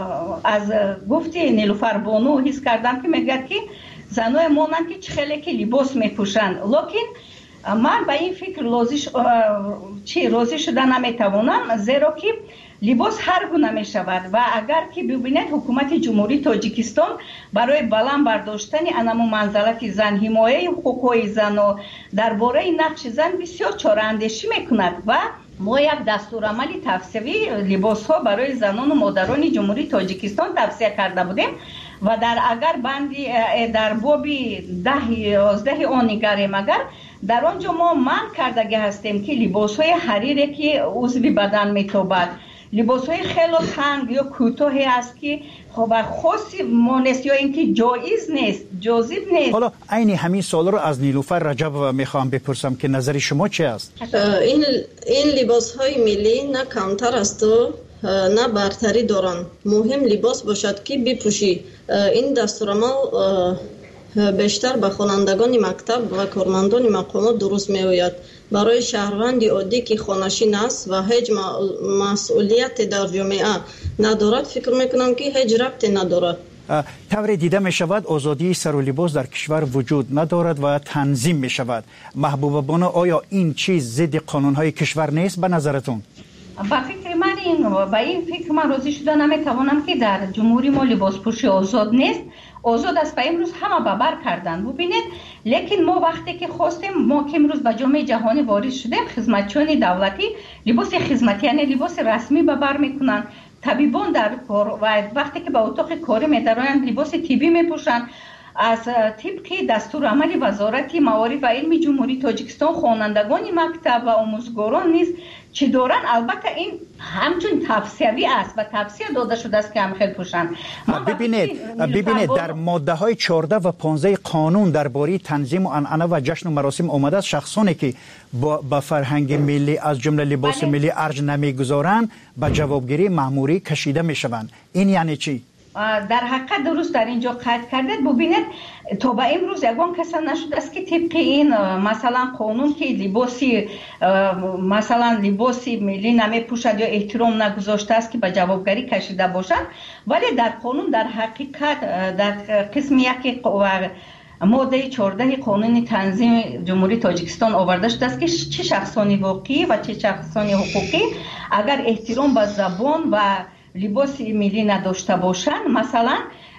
از گفتی نیلوفر بانو حس کردم که میگه که زنای مانند که خیلی که لباس میپوشند، لکن من به این فکر راضی ش... چی راضی شدن نمیتوانم، زیرا که لباس هر گونه می شود و اگر که ببینید حکومت جمهوری تاجیکستان برای بلند برداشتن انمو منزلت زن، حمایه حقوق زن و درباره نقش زن بسیار چاره اندیشی میکند و ما یک دستورالعمل توصیوی لباس ها برای زنان و مادران جمهوری تاجیکستان توصیه کرده بودیم و در اگر بندی در بابی ده یازده آن نگریم، اگر در آنجا ما من کردگی هستیم که لباس های حریری که عضوی بدن میتابد، لباس های خیلی تنگ یا کوتاهی است که خب خاصی مانست یا اینکه جایز نیست، جاذب نیست. حالا عین همین سوال رو از نیلوفر رجب میخوام بپرسم که نظر شما چی است؟ این این لباس های ملی نه کمتر است و نه برتری دارن. مهم لباس باشد که بپوشی. این دستورالعمل بیشتر به خوانندگان مکتب و کارمندان مقامات درست می آید. برای شهروند عادی که خانشین است و هیچ مسئولیت در جامعه ندارد، فکر میکنم که هیچ ربطی ندارد. طور دیده می شود آزادی سر و لباس در کشور وجود ندارد و تنظیم می شود. محبوبه بانو، آیا این چیز ضد قانون های کشور نیست به نظرتون؟ با فکر من این با این فکر من راضی شده نمیتوانم که در جمهوری ما لباس پوشی آزاد نیست. آزاد است و امروز همه باور کردن. ببینید لیکن ما وقتی که خواستیم، ما که امروز به جامعه جهانی وارد شدیم، خدمتچیان دولتی لباس خدمتی یعنی لباس رسمی باور میکنن، طبیبان در کار و وقتی که به اتاق کاری میدارن لباس طبی میپوشن. از طبق دستورالعمل وزارت موارد و علم جمهوری تاجیکستان خوانندگان مکتب و آموزگاران نیز چه دارن، البته این همچون توصیوی است و توصیه داده شده است که هم خیلی پوشن. ببینید ببینید در ماده های چهارده و پانزده قانون درباره تنظیم و عنعنه و جشن و مراسم آمده است شخصانی که با, با فرهنگ ملی از جمله لباس بله. ملی ارج نمیگذارند به جوابگیری مأموری کشیده میشوند. این یعنی چی؟ در حقیقت درست در اینجا قید کردید. ببینید تا به امروز یگان کسی نشده است که طبق این مثلا قانون که لباسی مثلا لباسی ملی نمی پوشد یا احترام نگذاشته است که به جوابگری کشیده باشد، ولی در قانون در حقیقت در قسم یک ماده چهارده قانون تنظیم جمهوری تاجیکستان آورده شده است که چه شخصانی واقعی و چه شخصانی حقوقی اگر احترام به زبان و لباس ملی نداشته باشند، مثلا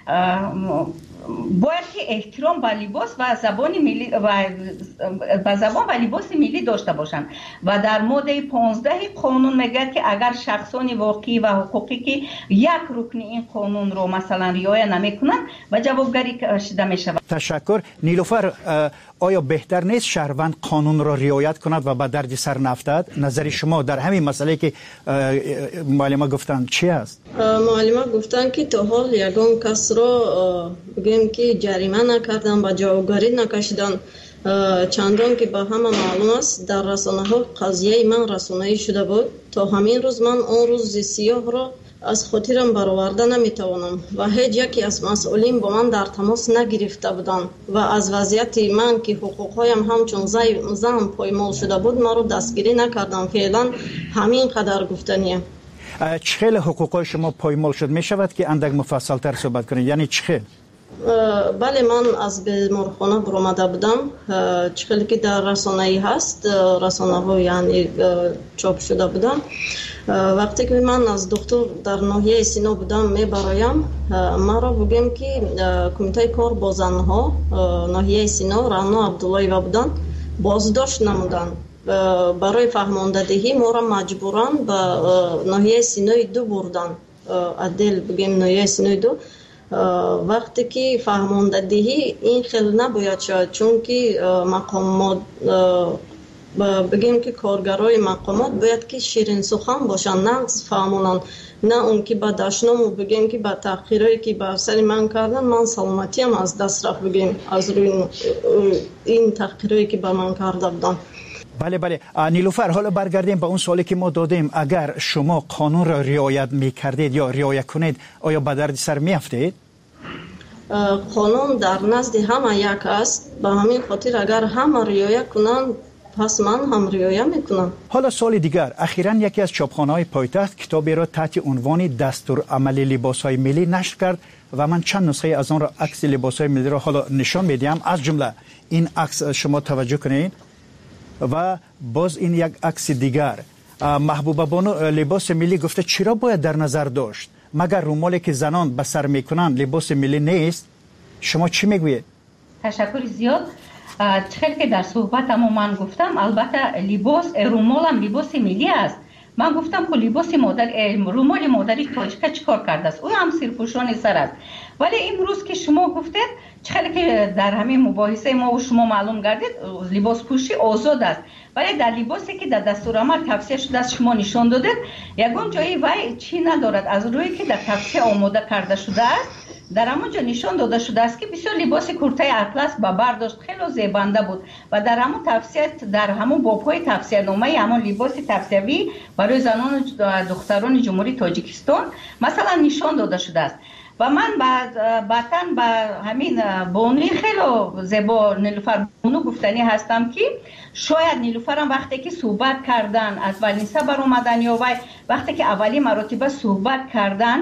باید که احترام به لباس و زبان ملی و به زبان و لباس ملی داشته باشند. و در ماده پانزده قانون میگه که اگر شخصان واقعی و حقوقی که یک رکن این قانون رو مثلا رعایت نمیکنند و جوابگری کشیده میشود. تشکر. نیلوفر، آیا بهتر نیست شهروند قانون را رعایت کند و به درد سر نفتد؟ نظر شما در همین مسئله که معلمه گفتند چی است؟ معلمه گفتند که تا حال یگان کس را بگیم که جریمه نکردن و جوابگری نکشیدن، چندان که به همه معلوم است در رسانه ها قضیه من رسانه‌ای شده بود. تا همین روز من اون روز سیاه را از خاطرم برآورده نمیتوانم و هیچ یکی از مسئولین با من در تماس نگرفته بودند و از وضعیت من که حقوقهایم همچون زن پایمال شده بود ما رو دستگیری نکردم. فعلا همین قدر گفتنیه. چه خیلی حقوقهای شما پایمال شد؟ می شود که اندک مفصل تر صحبت کنید؟ یعنی چه خیلی؟ بله، من از بیمارخانه برآمده بودم. چه که در رسانه ای هست، رسانه ها یعنی چاپ شده بودم. وقتی که من از دکتر در ناحیه سینا بودم میبرایم، ما را بگیم که کمیته کار با زنها ناحیه سینا رانا عبداللهیوا بودن، بازداشت نمودن. برای فهمانده دهی ما را مجبوران به ناحیه سینای دو بردن، عدل بگیم ناحیه سینای دو. وقتی که فهمانده دهی این خیلی نباید شد، چون که مقامات بگیم که کارگرای مقامات باید که شیرین سخن باشن، نه فهمونن، نه اون که با دشنامو بگیم که با تحقیرایی که با سر من کردن من سلامتیم از دست رفت، بگیم از روی این تحقیرایی که با من کرده بودن. بله بله. نیلوفر، حالا برگردیم به اون سوالی که ما دادیم. اگر شما قانون را رعایت میکردید یا رعایت کنید، آیا به درد سر میافتید؟ قانون در نزد همه یک است، به همین خاطر اگر همه رعایت کنند پس من هم رعایت میکنم. حالا سوال دیگر، اخیراً یکی از چاپخانه‌های پایتخت کتابی را تحت عنوان دستور عمل لباس‌های ملی نشر کرد و من چند نسخه از آن را عکس لباس‌های ملی را حالا نشان میدم. از جمله این عکس شما توجه کنید و باز این یک عکس دیگر. محبوبه بانو لباس ملی گفته چرا باید در نظر داشت؟ مگر رومالی که زنان به سر میکنن لباس ملی نیست؟ شما چی میگویید؟ تشکر زیاد. چخیل که در صحبتمو من گفتم، البته لباس رومال هم لباس ملی است. من گفتم که لباس مادر رومال مادری تاجیکا چیکار کرده است؟ او هم سرپوشان سر است. ولی امروز که شما گفتید، چخیل که در همین مباحثه ما و شما معلوم گردید لباس پوشی آزاد است، ولی در لباسی که در دستورالعمل توصیه شده است شما نشان دادید، یگان جایی وای چی ندارد از روی که در توصیه آماده کرده شده است. در همونجا نشان داده شده است که بسیار لباس کرته اطلس با برداشت خیلی زیبنده بود و در همون توصیه در همون باب‌های توصیه نامه همون لباس توصیوی برای زنان و دختران جمهوری تاجیکستان مثلا نشان داده شده است. و من بعداً با همین بانوی خیلی زیبا نیلوفر بانو گفتنی هستم که شاید نیلوفر هم وقتی که صحبت کردن از ولنسه بر اومدن یا وقتی که اولی مراتبه صحبت کردن،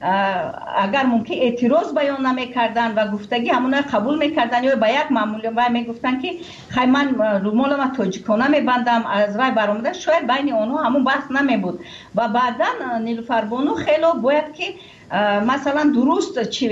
اگر ممکن اعتراض بیان نمی کردن و گفتگی همون قبول میکردن یا با یک معمول و میگفتن که خیلی من رومال ما تاجیکانه میبندم از وای برآمده، شاید بین اونها همون بحث نمی بود. و بعدا نیلوفر بانو خیلی باید که مثلا درست چی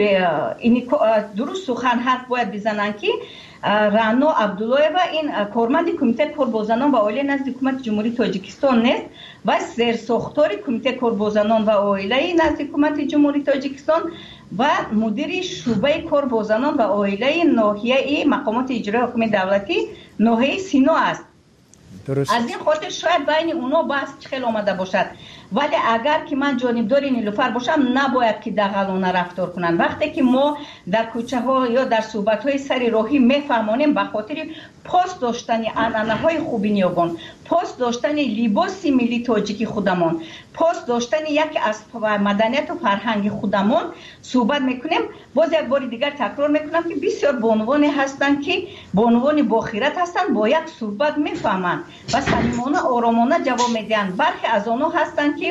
درست سخن حرف باید بزنن که رانا عبداللهیوا این کارمند کمیته کار با زنان و عائله نزد حکومت جمهوری تاجیکستان نیست و زیرساختار کمیته کار با زنان و عائله نزد حکومت جمهوری تاجیکستان و مدیر شعبه کار با زنان و عائله ناحیه مقامات اجرایی حکومت دولتی ناحیه سینا است. درست. از این خاطر شاید بین اونا بحث خیلی آمده باشد، ولی اگر که من جانبدار نیلوفر باشم نباید که دغلانه رفتار کنن. وقتی که ما در کوچه ها یا در صحبت های سر راهی میفهمانیم به خاطر پاس داشتن عنعنه های خوبی نیاگان، پاس داشتن لباس ملی تاجیکی خودمان، پاس داشتن یک از مدنیت و فرهنگ خودمان صحبت میکنیم. باز یک بار دیگر تکرار میکنم که بسیار بانوانی هستند که بانوان باخیرت هستند، با یک صحبت میفهمند و صمیمانه آرامانه جواب میدن. برخی از آنها هستند که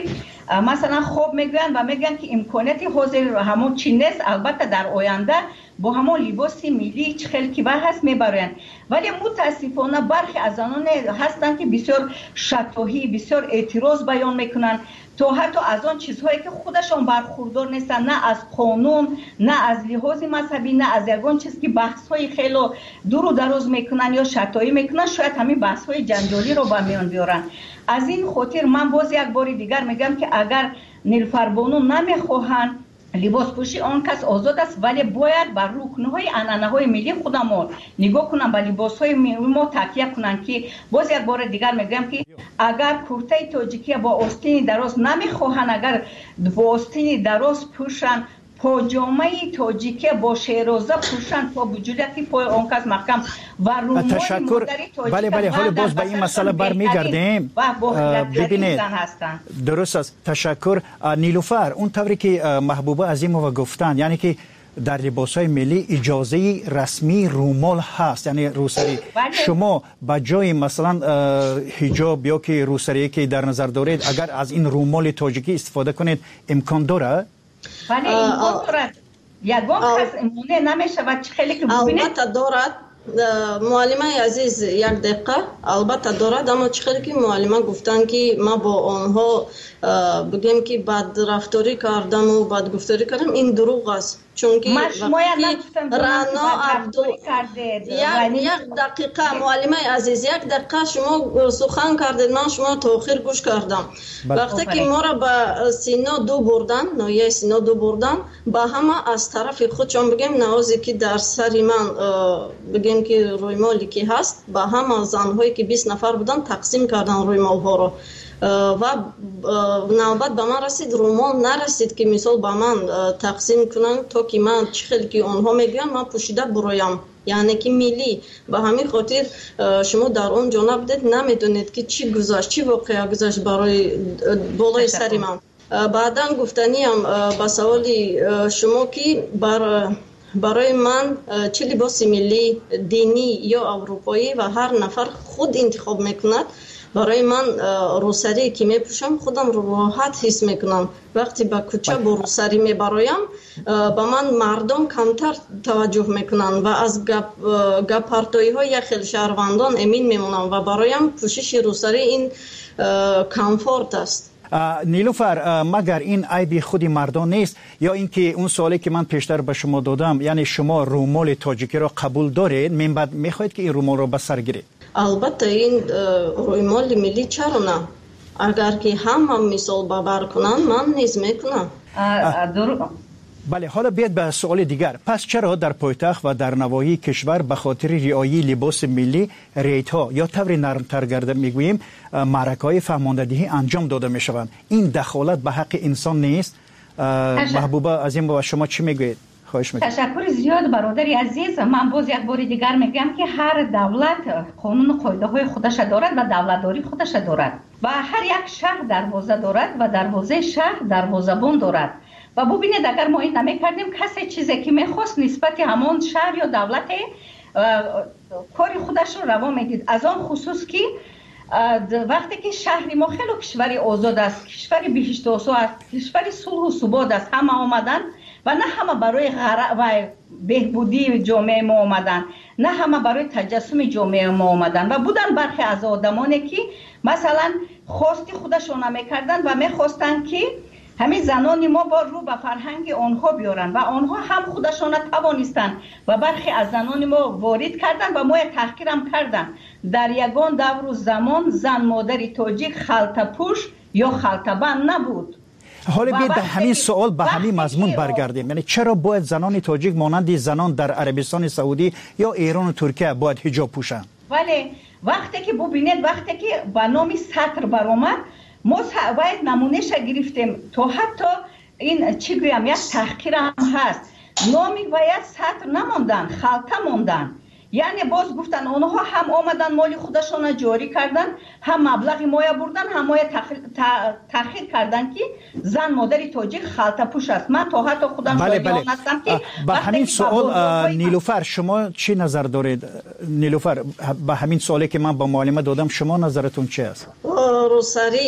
مثلا خوب میگن و میگن که امکانیت حاضر همون چی نیست. البته در آینده با همون لباس ملی چه خیلی کیبه هست میبرن، ولی متاسفانه برخی از آنان هستن که بسیار شفاهی بسیار اعتراض بیان میکنن، تو حتی از آن چیزهایی که خودشان برخوردار نیستن، نه از قانون نه از لحاظ مذهبی نه از یگان چیز که بحث های خیلی دور و دراز میکنن یا شتایی میکنن، شاید همین بحث های جنجالی رو به میان بیارن. از این خاطر من باز یک بار دیگر میگم که اگر نیلوفر بانو نمیخواهند لباس پوشی آن کس آزاد است، ولی باید بر رکنهای عنعنه‌های ملی خودمون نگاه کنن، به لباس‌های ما تکیه کنن. که باز یک بار دیگر میگم که اگر کرته تاجیکی با آستین دراز نمیخواهن، اگر با آستین دراز پوشن، پاجامه تاجیکی با شیرازه پوشن تا وجودی پای آن کس محکم و رومای تشکر. بله بله حالا باز به این مسئله برمیگردیم. ببینید درست است. تشکر. نیلوفر، اون طوری که محبوبه عظیمова گفتن، یعنی که در لباس‌های ملی اجازه رسمی رومال هست، یعنی روسری. شما با جای مثلا حجاب یا که روسری که در نظر دارید اگر از این رومال تاجیکی استفاده کنید امکان داره؟ ولی امکان دارد. یگان کس امونه نمیشه و خیلی که ببینید البته دارد. معلمه عزیز یک دقیقه، البته دارد، اما چخیلی که معلمه گفتن که ما با آنها بگیم که بد رفتاری کردم و بد گفتاری کردم، این دروغ است. چون که رانا عبدو یک دقیقه معلمه عزیز یک دقیقه شما سخن کردید، من شما تا آخر گوش کردم. وقتی که ما را به سینا دو بردن، نایه سینا دو بردن، با همه از طرف خودشان بگیم نوازی که در سری من بگیم که روی مالی که هست، با همه زنهایی که بیست نفر بودن تقسیم کردن روی مال ها را و نوبت به من رسید، رومال نرسید که مثال به من تقسیم کنن تا که من چه خیلی که آنها میگن من پوشیده برایم، یعنی که ملی. به همین خاطر شما در اون جا نبودید، نمیدونید که چی گذشت، چی واقعا گذشت برای بالای سری من. بعدا گفتنیم به سوالی شما که بر برای من چه لباس ملی دینی یا اروپایی و هر نفر خود انتخاب میکند. برای من روسری که میپوشم خودم رو راحت حس میکنم. وقتی به کوچه با روسری میبرایم با من مردم کمتر توجه میکنن و از گپ گپارتوی های یک خیلی شهروندان امین میمونم و برایم پوشش روسری این کامفورت است. نیلوفر، مگر این عیب خود مردان نیست یا اینکه اون سوالی که من پیشتر به شما دادم، یعنی شما رومال تاجیکی را قبول دارید، من بعد میخواید که این رومال را به سر گیرید؟ البته این رومال ملی چرا نه؟ اگر که هم هم مثال باور کنن من نیز میکنم. بله، حالا بیاد به سوال دیگر. پس چرا در پایتخت و در نواحی کشور به خاطر رعایت لباس ملی ریت ها یا طور نرمتر گرده میگوییم معرکه‌های فهماندهی انجام داده میشوند؟ این دخالت به حق انسان نیست؟ محبوبه عظیم و شما چی میگویید؟ خواهش میکنم. تشکر زیاد برادری عزیز. من باز یک بار دیگر میگم که هر دولت قانون قاعده های خودش دارد و دولتداری خودش دارد و هر یک شهر دروازه دارد و دروازه شهر دروازه‌بان دارد. و ببینید اگر ما این نمی‌کردیم کسی چیزی که می‌خواست نسبت همون شهر یا دولت کار خودش رو روا میدید. از آن خصوص که وقتی که شهر ما خیلی کشوری آزاد است، کشوری بهشت آسا است، کشوری صلح و ثبات است، همه آمدن و نه همه برای غرق و بهبودی جامعه ما آمدن، نه همه برای تجسم جامعه ما آمدن و بودن برخی از آدمانی که مثلا خواستی خودشون نمی‌کردن و می‌خواستن که همین زنان ما با رو به فرهنگ آنها بیارن و آنها هم خودشان توانستند و برخی از زنان ما وارد کردن و ما تحقیر هم کردن. در یگان دور و زمان زن مادری تاجیک خلطه پوش یا خلطه بند نبود. حالا بیاید به همین سوال به همین مضمون برگردیم. یعنی چرا باید زنان تاجیک مانند زنان در عربستان سعودی یا ایران و ترکیه باید حجاب پوشند؟ ولی وقتی که ببینید وقتی که به نام سطر برآمد ما باید نمونهش گرفتیم تا حتی این چی گویم یک تحقیر هم هست، نامی باید سطر نماندن، خلطه ماندن. یعنی باز گفتن اونها هم آمدن مالی خودشون جاری کردن، هم مبلغ مایه بردن، هم مایه تحقیر کردن که زن مادری تاجیک خلطه پوش است. من تا حتی خودم بله بله. که با همین سوال نیلوفر شما چی نظر دارید؟ نیلوفر با همین سوالی که من با معلمه دادم شما نظرتون چی است؟ روسری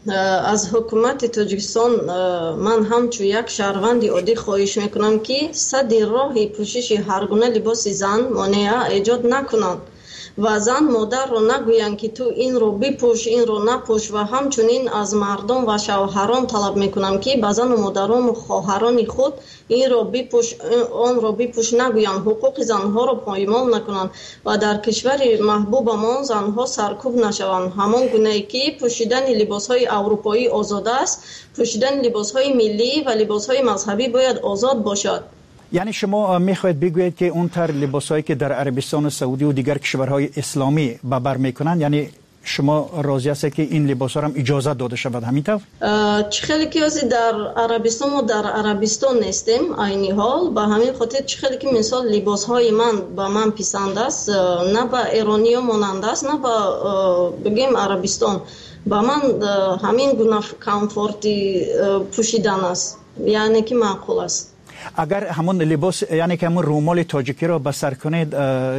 از حکومت تاجیکستان من همچون یک شهروند عادی خواهش میکنم که صد راه پوشش هر گونه لباس زن مانع ایجاد نکنند و زن مادر رو نگویند که تو این رو بپوش این رو نپوش و همچنین از مردم و شوهران طلب میکنم که به زن و مادران و خواهران خود این رو بپوش آن رو بپوش نگویند، حقوق زنها رو پایمال نکنند و در کشور محبوبمان زنها سرکوب نشوند. همان گونه‌ای که پوشیدن لباس‌های اروپایی آزاد است، پوشیدن لباس‌های ملی و لباس‌های مذهبی باید آزاد باشد. یعنی شما میخواهید بگویید که اون تر لباسایی که در عربستان سعودی و دیگر کشورهای اسلامی به بر میکنن، یعنی شما راضی هستید که این لباسا هم اجازه داده شود همینطور؟ چه خیلی که در عربستان و در عربستان نیستیم عینی حال، به همین خاطر چه خیلی که مثال لباسهای من به من پسند است، نه به ایرانی مانند است نه به بگیم عربستان، به من همین گونه کامفورتی پوشیدن است، یعنی که معقول است. اگر همون لباس یعنی که همون رومال تاجیکی را بسر کنید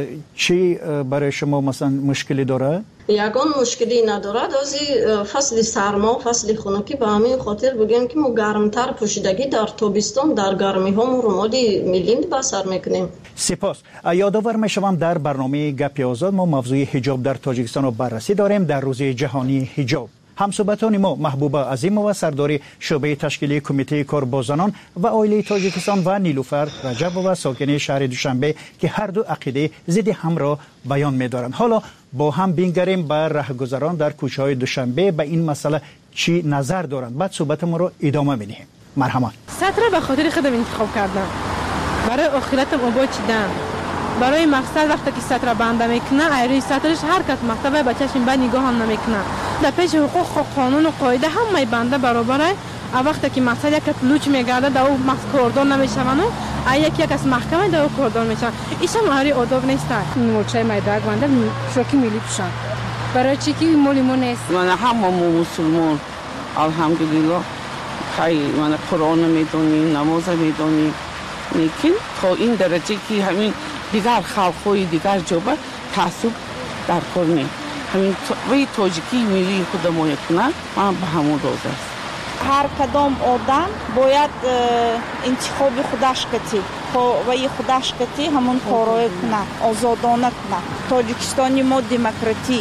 چی برای شما مثلا مشکلی داره؟ یگان مشکلی ندارد، از فصل سرما فصل خنکی به همین خاطر بگیم که ما گرمتر پوشیدگی در تابستان در گرمی ها ما رومالی ملی بسر میکنیم. سپاس. یادآور میشوم در برنامه گپ آزاد ما موضوع حجاب در تاجیکستان رو بررسی داریم در روز جهانی حجاب. همصحبتان ما محبوبه عظیمова سردار شعبه تشکیلی کمیته کار با زنان و عائله تاجیکستان و نیلوفر رجبova ساکن شهر دوشنبه که هر دو عقیده ضد هم را بیان می‌دارند. حالا با هم بینگریم بر راهگذران در کوچه‌های دوشنبه به این مسئله چی نظر دارند. بعد صحبت ما رو ادامه می‌دهیم. مرحبا. سطر به خاطر خودم انتخاب کردم. برای آخرتم آباد چیدم. برای مقصد وقتی که سطر بنده میکنه ایروی سطرش هر کس مقصد به چشم به نگاه هم نمیکنه. در پیش حقوق و قانون و قاعده همه بنده برابره. وقتی که مقصد یک کس لوچ میگرده در او مقصد کردار نمیشون و یکی یک کس محکمه در او کردار میشن. ایش هم هری آداب نیست. موچه میدرگ بنده شوکی میلی پوشن. برای چی که مولیمون نیست؟ من همه مسلمان الحمدلله خیلی من قرآن میدونی نماز میدونی لیکن تا این درجه که همین دیگر خلقهای دیگر جوبه تعصب در کار نیم همین وی تاجیکی ملی خود ما کنن من به همون روز است. هر کدام آدم باید انتخاب خودش کتی و ی خودش کتی همون کارای کنه آزادانه کنه. تاجیکستانی ما دموکراتی.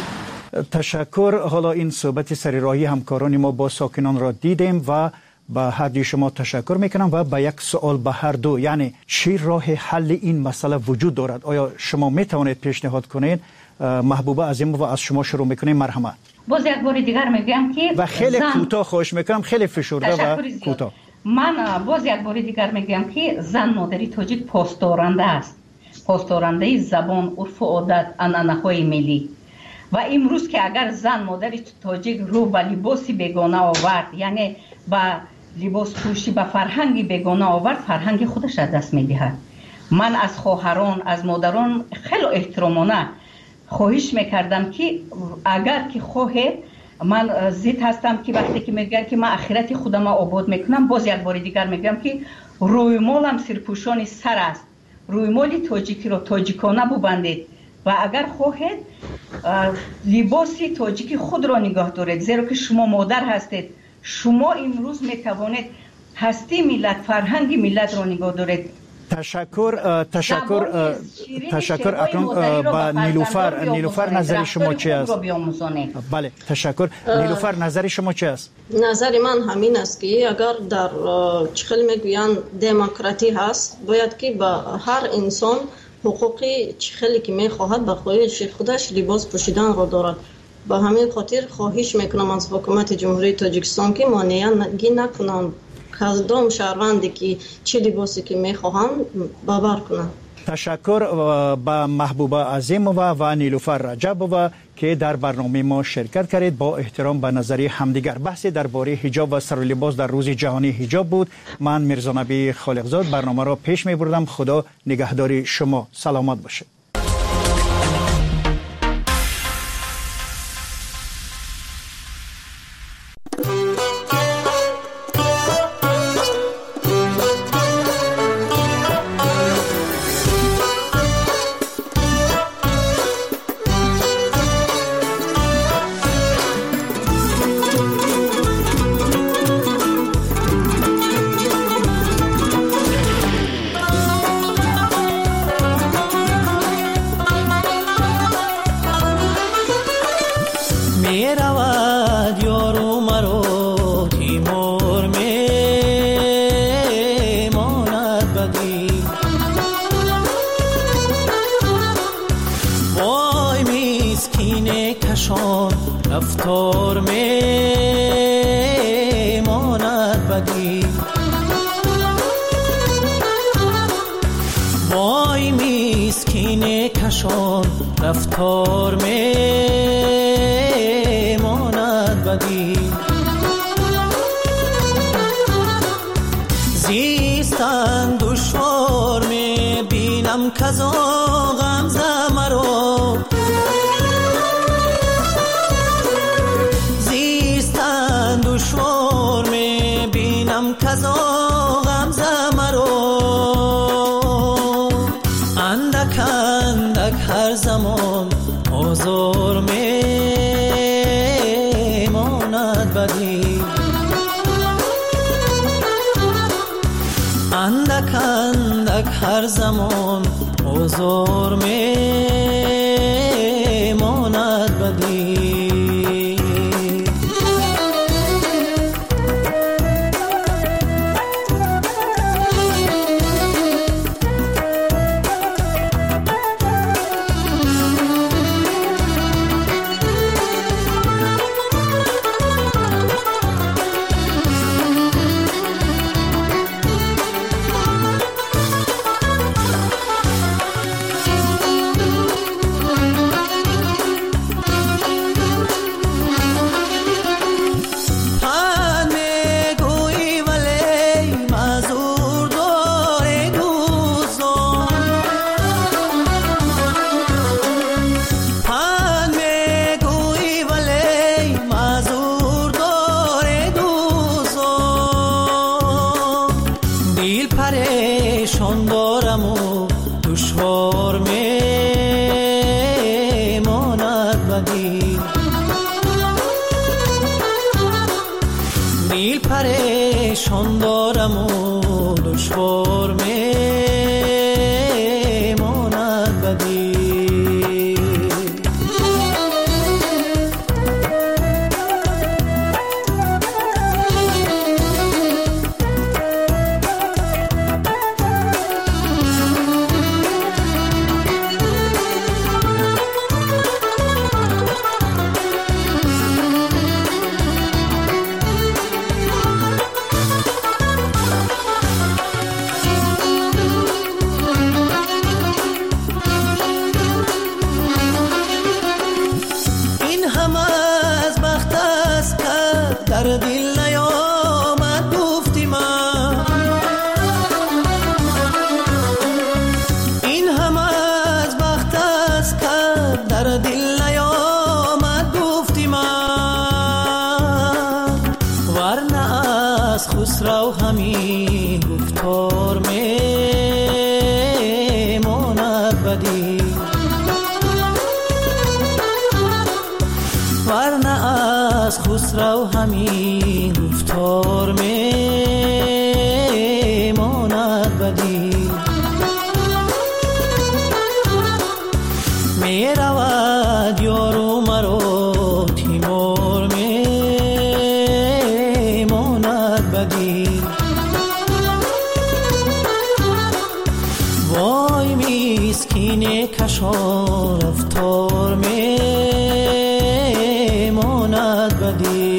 تشکر. حالا این صحبت سریراهی همکاران ما با ساکنان را دیدیم و با هر دوی شما تشکر میکنم و با یک سوال به هر دو، یعنی چی راه حل این مسئله وجود دارد؟ آیا شما میتوانید پیشنهاد کنید؟ محبوبه عظیمova از شما شروع میکنیم. مرحبا. باز یک بار دیگر میگم که و خیلی کوتاه خواهش میکنم، خیلی فشرده و کوتاه. من باز یک بار دیگر میگم که زن مادری تاجیک پاسدارنده است، پاسدارنده زبان، عرف و عادت، عنعنه‌های ملی. و امروز که اگر زن مادری تاجیک رو به لباسی بیگانه آورد، یعنی با لباس پوشی به فرهنگ بیگانه آورد، فرهنگ خودش از دست میدهد. من از خواهران از مادران خیلی احترامانه خواهش میکردم که اگر که خواهید من ضد هستم که وقتی که میگن که من آخرت خودم آباد میکنم، باز یک بار دیگر میگم که روی مالم سرپوشان سر است، روی مال تاجیکی رو تاجیکانه ببندید و اگر خواهید لباسی تاجیکی خود را نگاه دارید، زیرا که شما مادر هستید. شما امروز میتوانید هستی ملت، فرهنگ ملت را نگاه دارید. تشکر. تشکر. تشکر. اکنون با نیلوفر نیلوفر نظر شما چی است؟ بله تشکر. نیلوفر نظر شما چی است؟ نظر من همین است که اگر در چخل میگویند دموکراتی هست، باید که با هر انسان حقوقی چخلی که میخواهد به خواهش خودش لباس پوشیدن را دارد. با همین خاطر خواهش میکنم از حکومت جمهوری تاجیکستان که مانعی نکنند کدام شهروندی که چه لباسی که میخواهند باور کنند. تشکر با محبوبه عظیمova و نیلوفر رجبova که در برنامه ما شرکت کردید. با احترام به نظری همدیگر بحث درباره حجاب و سر لباس در روز جهانی حجاب بود. من میرزا نبی خالقزاد برنامه را پیش می بردم. خدا نگهدار شما. سلامت باشید. کشان رفتار می ماند بدی. وای مسکین کشان رفتار می ماند بدی. زیستن دشوار می بینم کزا غمزه مرا. زیستن دشوار می بینم کزا غمزه مرا. اندک اندک هر زمان آزار می ماند بدی. اندک اندک هر زمان آزار می ماند بدی. پریشان دارم و دشوار می ماند بدی. در دل نیامد گفتی من، این هم از بخت است که در دل نیامد گفتی من. ورنه از خسرو همین گفتار می ماند بدی. ورنه از خسرو همین گفتار می ماند بدی. می رود یارو مرا تیمار می ماند بدی. وای مسکین کشان رفتار می ماند بدی.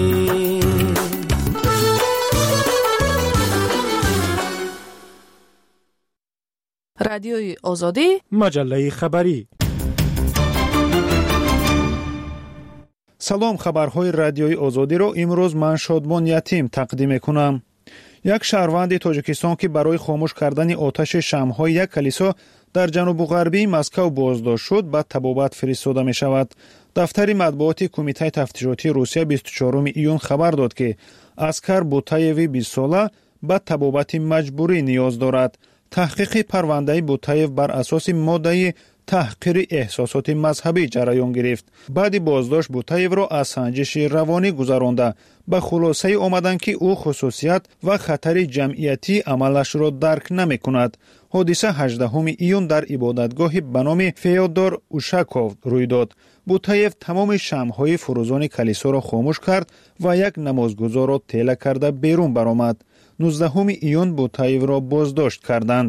رادیوی آزادی، مجله خبری. салом, хабарҳои радиои озодиро имрӯз ман Шодмон Ятим тақдим мекунам. як шаҳрванди тоҷикистон ки барои хомӯш кардани оташи шамъҳои як калисо дар ҷанубу ғарбии Москав боздошт шуд, ба табобат фиристода мешавад. дафтари матбуоти Кумитаи тафтишотии Русия бисту чорум июн хабар дод ки Аскар Бутаеви бист сола ба табобати маҷбурӣ ниёз дорад. таҳқиқи парвандаи Бутаев бар асоси моддаи таҳқири эҳсосоти мазҳабӣ ҷараён гирифт. баъди боздошт Бутаевро аз санҷиши равонӣ гузаронда ба хулосае омаданд ки ӯ хусусият ва хатари ҷамъиятии амалашро дарк намекунад. ҳодиса ҳаждаҳуми июн дар ибодатгоҳи ба номи Феодор Ушаков рӯй дод. Бутаев тамоми шамъҳои фурӯзони калисоро хомӯш кард ва як намозгузорро тела карда берун баромад. нуздаҳуми июн Бутаевро боздошт карданд.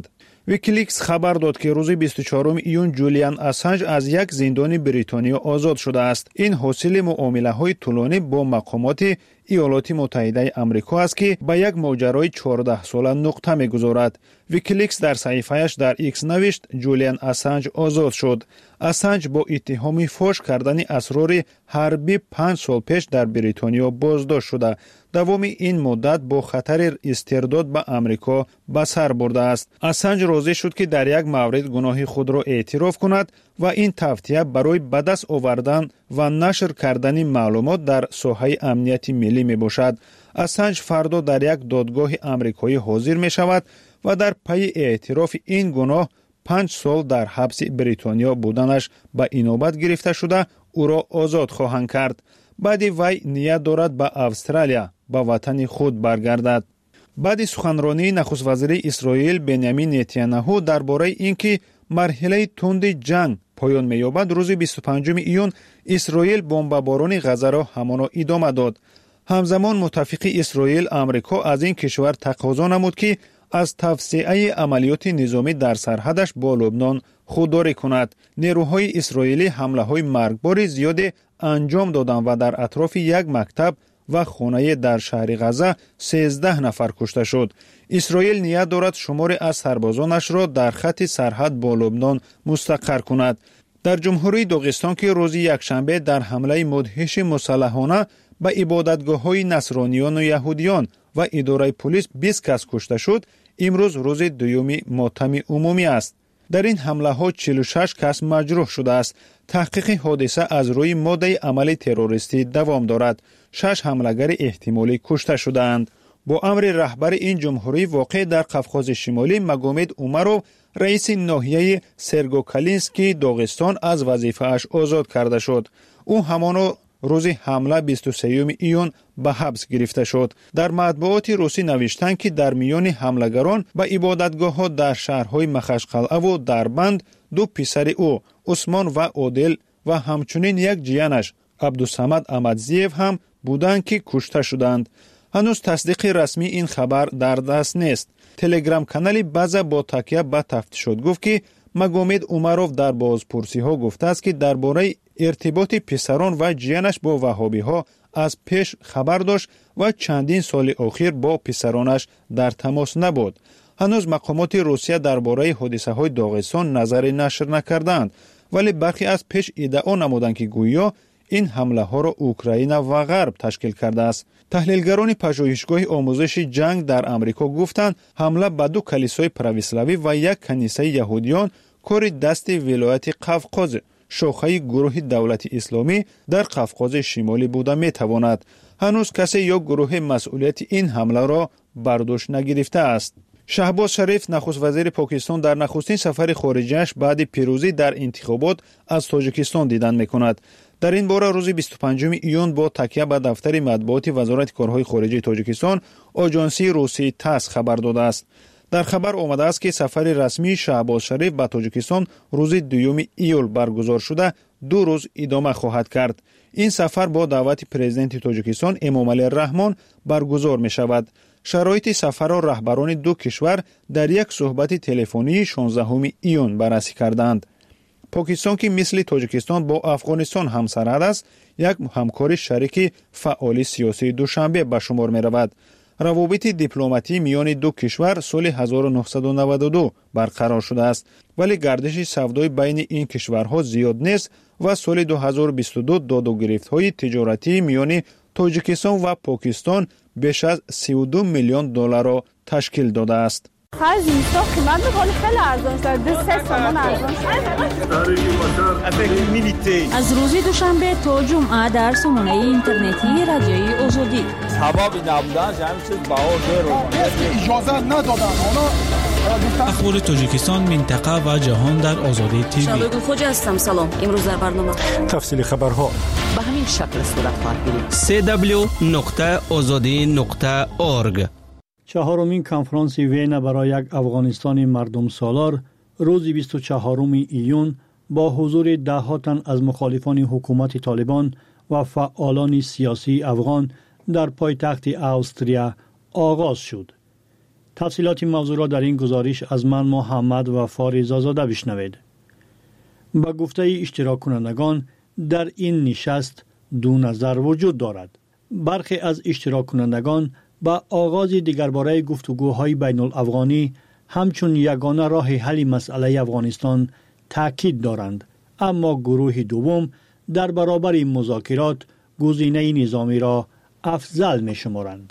ویکیلیکس خبر داد که روز بیست و چهارم ایون جولیان اسانج از یک زندان بریتانیا آزاد شده است. این حاصل معامله‌های طولانی با مقامات ایالات متحده آمریکا است که به یک ماجرای چهارده ساله نقطه می‌گذارد. ویکیلیکس در صحیفه‌اش در ایکس نوشت جولیان اسانج آزاد شد. اسانج با اتهام فاش کردن اسرار حربی پنج سال پیش در بریتانیا بازداشت شده. دوام این مدت با خطر استرداد به آمریکا به سر برده است. اسانج راضی شد که در یک مورد گناه خود را اعتراف کند و این تفتیه برای به دست آوردن و نشر کردن معلومات در ساحه امنیت ملی می باشد. اسانج فردا در یک دادگاه آمریکایی حاضر می شود و در پی اعتراف این گناه پنج سال در حبس بریتانیا بودنش به اینوبت گرفته شده او را آزاد خواهند کرد. بعد وی نیت دارد به استرالیا به وطن خود برگردد. بعد سخنرانی نخست وزیر اسرائیل بنیامین نتانیاهو درباره اینکه مرحله تند جنگ پایان می‌یابد روز بیست و پنجم ایون اسرائیل بمباران غزه را همان ادامه داد. همزمان متفق اسرائیل آمریکا از این کشور تقاضا نمود که از توسعه عملیات نظامی در سرحدش با لبنان خودداری کند. نیروهای اسرائیلی حمله‌های مرگبار زیادی انجام دادند و در اطراف یک مکتب و خانه در شهر غزه سیزده نفر کشته شد. اسرائیل نیت دارد شماری از سربازانش را در خط سرحد با لبنان مستقر کند. در جمهوری داغستان که روز یکشنبه در حمله مدهش مسلحانه به عبادتگاه‌های نصرانیان و یهودیان و اداره پلیس بیست کس کشته شد، امروز روز دوم ماتم عمومی است. در این حمله ها چهل و شش کس مجروح شده است. تحقیق حادثه از روی ماده عمل تروریستی دوام دارد. شش حملگر احتمالی کشته شدند. با امر رهبر این جمهوری واقع در قفقاز شمالی مگومد اومروف رئیس ناحیه سرگوکالینسکی داغستان از وظیفه اش آزاد کرده شد. او همان روز حمله بیست و سوم ایون به حبس گرفته شد. در مطبوعات روسی نوشتند که در میان حملگران به عبادتگاه‌ها در شهرهای مخشقلعه و دربند دو پسر او عثمان و عادل و همچنین یک جیانش عبدالصمد احمدزیف هم بودند که کشته شدند. هنوز تصدیق رسمی این خبر در دست نیست. تلگرام کانال بازا با تکیه به تفتیشات گفت که مگومد اومروف در بازپرسی ها گفته است که درباره ارتباط پسران و جیانش با وهابی ها از پیش خبر داشت و چندین سال اخیر با پسرانش در تماس نبود. هنوز مقامات روسیه درباره حادثه های داغستان نظر نشر نکردند، ولی برخی از پیش ادعا نمودند که گویا این حمله ها را اوکراین و غرب تشکیل کرده است. تحلیلگران پژوهشگاه آموزش جنگ در آمریکا گفتند حمله به دو کلیسای پرویسلاوی و یک کنیسه یهودیان کار دست ولایت قفقاز، شاخه گروه دولت اسلامی در قفقاز شمالی بوده می تواند. هنوز کسی یا گروه مسئولیت این حمله را برداشت نگرفته است. شهباز شریف نخست وزیر پاکستان در نخستین سفر خارجیش بعد پیروزی در انتخابات از تاجیکستان دیدن می کند. در این باره روز بیست و پنجم ایون با تکیه به دفتر مطبوعات وزارت کارهای خارجه تاجیکستان آژانسی روسی تاس خبر داده است. در خبر آمده است که سفر رسمی شهباز شریف به تاجیکستان روز دوم ایول برگزار شده دو روز ادامه خواهد کرد. این سفر با دعوت پرزیدنت تاجیکستان امامعلی رحمان برگزار می شود. شرایط سفر را رهبران دو کشور در یک صحبت تلفنی شانزدهم ایون بررسی کردند. پاکستان که مثل تاجیکستان با افغانستان همسرحد است، یک همکار شریک فعال سیاسی دوشنبه به شمار می رود. روابط دیپلماتی میان دو کشور سال هزار و نهصد و نود و دو برقرار شده است، ولی گردش سودای بین این کشورها زیاد نیست و سال دو هزار و بیست و دو داد و گرفت‌های تجارتی میان تاجیکستان و پاکستان بیش از سی و دو میلیون دلار را تشکیل داده است. خرج اینستا قیمت بخوری خیلی ارزان شد. دو سه سامان ارزان شد. از روز دوشنبه تا جمعه در سامانه اینترنتی رادیوی آزادی. سبب نبودنش همین چیز بها زیر اجازه ندادن. اخبار تاجیکستان، منطقه و جهان در آزادی تیوی. شبگون خوجه هستم. سلام. امروز در برنامه تفصیل خبرها به همین شکل صورت خواهد گرفت. سی دبلیو نقطه آزادی نقطه اورگ. چهارمین کنفرانس وین برای یک افغانستان مردم سالار روز بیست و چهارم ایون با حضور ده ها تن از مخالفان حکومت طالبان و فعالان سیاسی افغان در پایتخت استرالیا آغاز شد. تفصیلات موضوع را در این گزارش از من محمد وفا رضازاده بشنوید. با گفته اشتراک کنندگان در این نشست دو نظر وجود دارد. برخی از اشتراک کنندگان با آغاز دیگرباره گفتگوهای بین الافغانی همچون یگانه راه حل مسئله افغانستان تاکید دارند، اما گروه دوم در برابر مذاکرات گزینه نظامی را افضل می شمارند.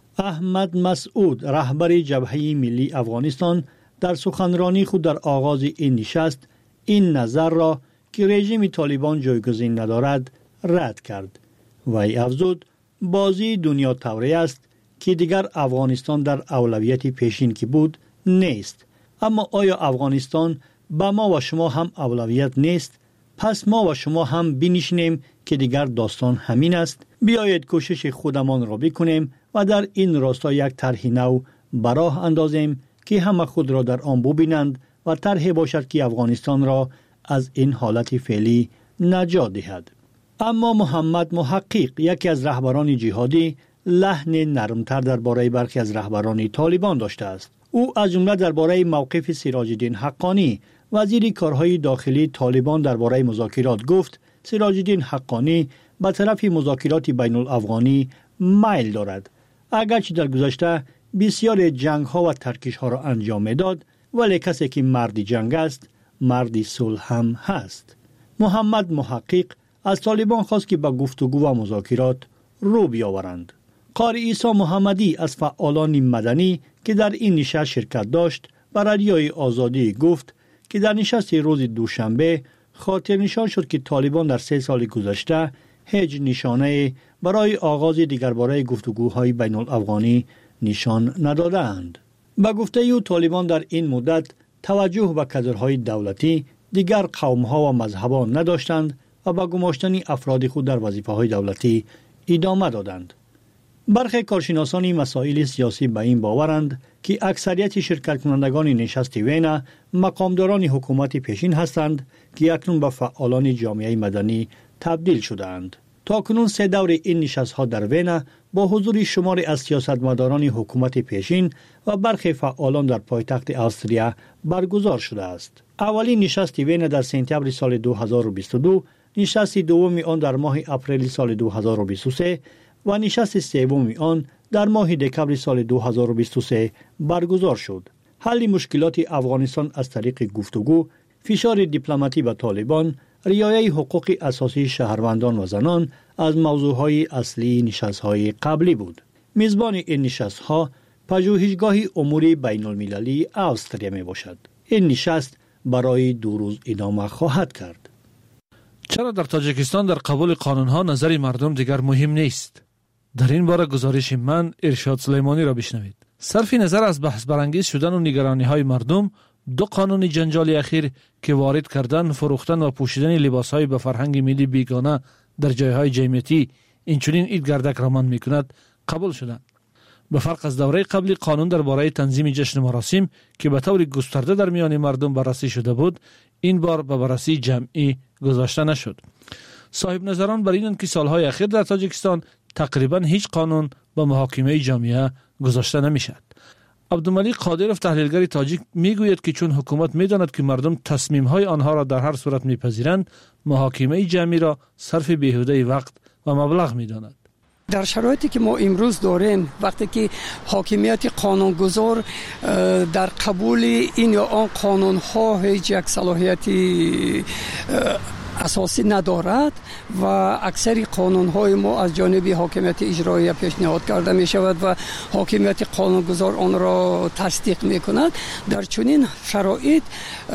احمد مسعود رهبر جبهه ملی افغانستان در سخنرانی خود در آغاز این نشست این نظر را که رژیم طالبان جایگزین ندارد رد کرد. وی افزود بازی دنیا طوری است که دیگر افغانستان در اولویت پیشین که بود نیست. اما آیا افغانستان با ما و شما هم اولویت نیست؟ پس ما و شما هم بنشینیم که دیگر داستان همین است. بیایید کوشش خودمان را بکنیم و در این راستا یک طرح نو براه اندازیم که همه خود را در آن ببینند و طرح باشد که افغانستان را از این حالت فعلی نجات دهد. اما محمد محقق، یکی از رهبران جهادی، لحن نرمتر درباره برخی از رهبران طالبان داشته است. او از جمله درباره موقف سراج الدین حقانی، وزیر کارهای داخلی طالبان، درباره مذاکرات گفت سراج الدین حقانی به طرف مذاکرات بین الافغانی میل دارد. اگرچه در گذشته بسیار جنگ ها و ترکش ها را انجام میداد، ولی کسی که مرد جنگ است مرد صلح هم هست. محمد محقق از طالبان خواست که به گفتگو و مذاکرات رو بیاورند. قاری عیسی محمدی از فعالان مدنی که در این نشست شرکت داشت به رادیوی آزادی گفت که در نشست روز دوشنبه خاطر نشان شد که طالبان در سه سال گذشته هیچ نشانه برای آغاز دیگرباره گفتگوهای بین الافغانی نشان ندادند. به گفته او طالبان در این مدت توجه به کادرهای دولتی، دیگر قومها و مذهبها نداشتند و به گماشتن افراد خود در وظیفه‌های دولتی ادامه دادند. برخی کارشناسان مسائل سیاسی به این باورند که اکثریت شرکت کنندگان نشست وینا مقامداران حکومت پیشین هستند که اکنون به فعالان جامعه مدنی تبدیل شده‌اند. تا کنون سه دور این نشست‌ها در وینا با حضور شماری از سیاستمداران حکومت پیشین و برخی فعالان در پایتخت استریا برگزار شده است. اولین نشست وینا در سپتامبر سال دو هزار و بیست و دو، نشست دوم آن در ماه اپریل سال دو هزار و بیست و سه و نشست سوم آن در ماه دکمبر سال دو هزار و بیست و سه برگزار شد. حل مشکلات افغانستان از طریق گفتگو، فشار دیپلماتی به طالبان، رعایت حقوق اساسی شهروندان و زنان از موضوعهای اصلی نشست‌های قبلی بود. میزبان این نشست‌ها پژوهشگاه امور بین المللی استرالیا می باشد. این نشست برای دو روز ادامه خواهد کرد. چرا در تاجیکستان در قبول قانون‌ها نظر مردم دیگر مهم نیست؟ در این باره گزارش من ارشاد سلیمانی را بشنوید. صرف نظر از بحث برانگیز شدن و نگرانی‌های مردم، دو قانون جنجالی اخیر که وارد کردن، فروختن و پوشیدن لباس‌های به فرهنگ ملی بیگانه در جایهای جمعیتی اینچنین عید گردک را منع می‌کند قبول شدند. به فرق از دوره قبلی، قانون درباره تنظیم جشن مراسم که به طور گسترده در میان مردم بررسی شده بود، این بار به بررسی جمعی گذاشته نشد. صاحب نظران بر اینند که سالهای اخیر در تاجیکستان تقریبا هیچ قانون به محاکمه جامعه گذاشته نمیشد. عبدالملیک قادرов تحلیلگر تاجیک میگوید که چون حکومت میداند که مردم تصمیم‌های آنها را در هر صورت میپذیرند، محاکمه جمعی را صرف بیهوده وقت و مبلغ میداند. در شرایطی که ما امروز داریم، وقتی که حاکمیت قانونگذار در قبول این یا آن قانون‌ها هیچ یک صلاحیتی اساسی ندارد و اکثر قانون‌های ما از جانب حاکمیت اجرایی پیشنهاد کرده می شود و حاکمیت قانونگذار آن را تصدیق می کند، در چنین شرایط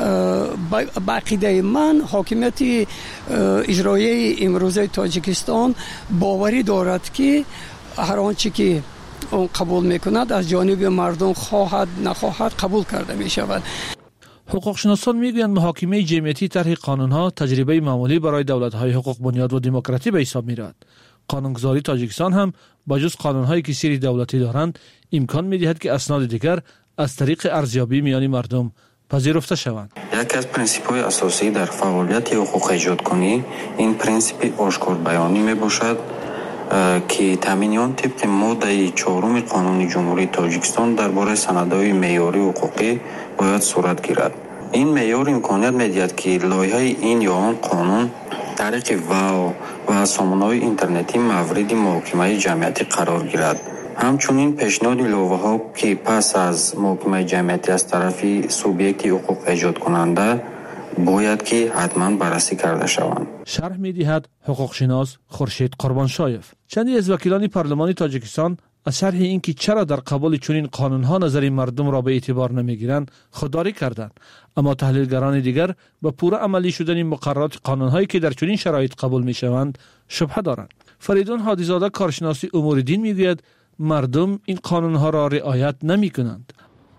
با عقیده من حاکمیت اجرایی امروزه تاجیکستان باوری دارد که هر آنچه که اون قبول می کند از جانب مردم خواهد نخواهد قبول کرده می شود. حقوقشناسان میگویند محاکمه جمعیتی طرح قانونها تجربه معمولی برای دولت‌های حقوق بنیاد و دموکراتی به حساب می‌رود. قانونگذاری تاجیکستان هم با جز قانون‌هایی که سیری دولتی دارند، امکان می‌دهد که اسناد دیگر از طریق ارزیابی میان مردم پذیرفته شوند. یکی از پرینسیپ‌های اساسی در فعالیت حقوق ایجاد کنی این پرینسیپ آشکار بیانی میباشد که تامینیان طبق ماده چهارم قانون جمهوری تاجیکستان درباره سندهای معیاری حقوقی باید صورت گیرد. این معیار امکانیت میدهد که لایحه این یا آن قانون طریق واو و سامانه‌های اینترنتی مورد محاکمه جمعیتی قرار گیرد. همچنین پیشنهاد لایحه ها که پس از محاکمه جمعیتی از طرف سوبیکت حقوق ایجاد کننده باید که حتما بررسی کرده شوند. شرح می‌دهد حقوق شناس خورشید قربانشایف. چندی از وکیلان پارلمانی تاجیکستان از شرح اینکه چرا در قبول چنین قانون‌ها نظر مردم را به اعتبار نمی‌گیرند خودداری کردند، اما تحلیلگران دیگر به پوره عملی شدن مقررات قانون‌هایی که در چنین شرایط قبول می‌شوند شبهه دارند. فریدون هادیزاده کارشناسی امور دین می‌گوید مردم این قانون‌ها را رعایت نمی‌کنند.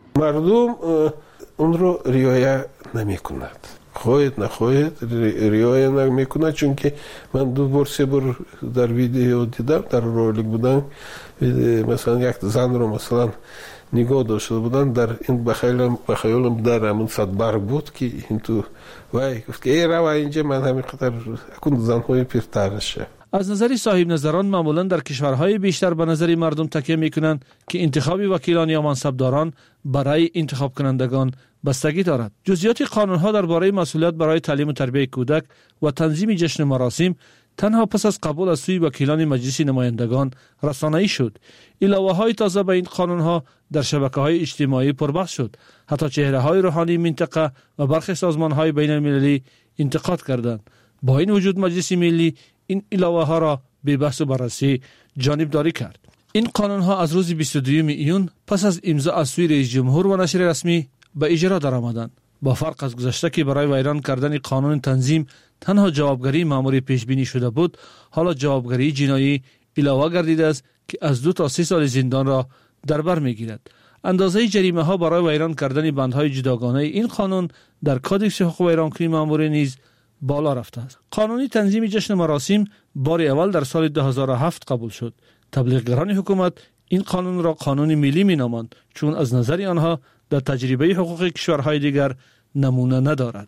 مردم اون رو رعایت نمی‌کنند. خواهد نخواهد رعایت نمی‌کنند، چون که من دو بار سه بار در ویدیو دیدم، در رولینگ بودن مثلا یک زن رو مثلا نگاه داشته بودن، در این بخیالم بخیالم در همون صد برگ بود که این تو وای گفت که ای روا اینجا من همین قدر اکون زنهای پیرترشه. از نظر صاحب نظران معمولا در کشورهای بیشتر به نظر مردم تکیه میکنند که انتخاب وکیلان یا منصبداران برای انتخاب کنندگان بستگی دارد. جزئیات قانونها درباره مسئولیت برای تعلیم و تربیت کودک و تنظیم جشن مراسم تنها پس از قبول از سوی وکیلان مجلس نمایندگان رسانه‌ای شد. علاوه‌های تازه به این قانونها در شبکه‌های اجتماعی پربحث شد. حتی چهره‌های روحانی منطقه و برخی سازمان‌های بین‌المللی انتقاد کردند. با این وجود مجلس ملی این علاوه‌ها را به بحث و بررسی جانبداری کرد. این قانون‌ها از روز بیست و دوم ایون پس از امضا از سوی رئیس جمهور و نشر رسمی به اجرا درآمدند. با فرق از گذشته که برای ویران کردن قانون تنظیم تنها جوابگری ماموری پیش بینی شده بود، حالا جوابگری جنایی علاوه گردیده است که از دو تا سه سال زندان را در بر میگیرد. اندازه جریمه ها برای ویران کردن بندهای جداگانه این قانون در کادکس حقوق ویرانکاری ماموری نیز بالا رفته است. قانونی تنظیم جشن مراسم بار اول در سال دو هزار و هفت قبول شد. تبلیغگران حکومت این قانون را قانون ملی مینامند، چون از نظر آنها در تجربه حقوق کشورهای دیگر نمونه ندارد.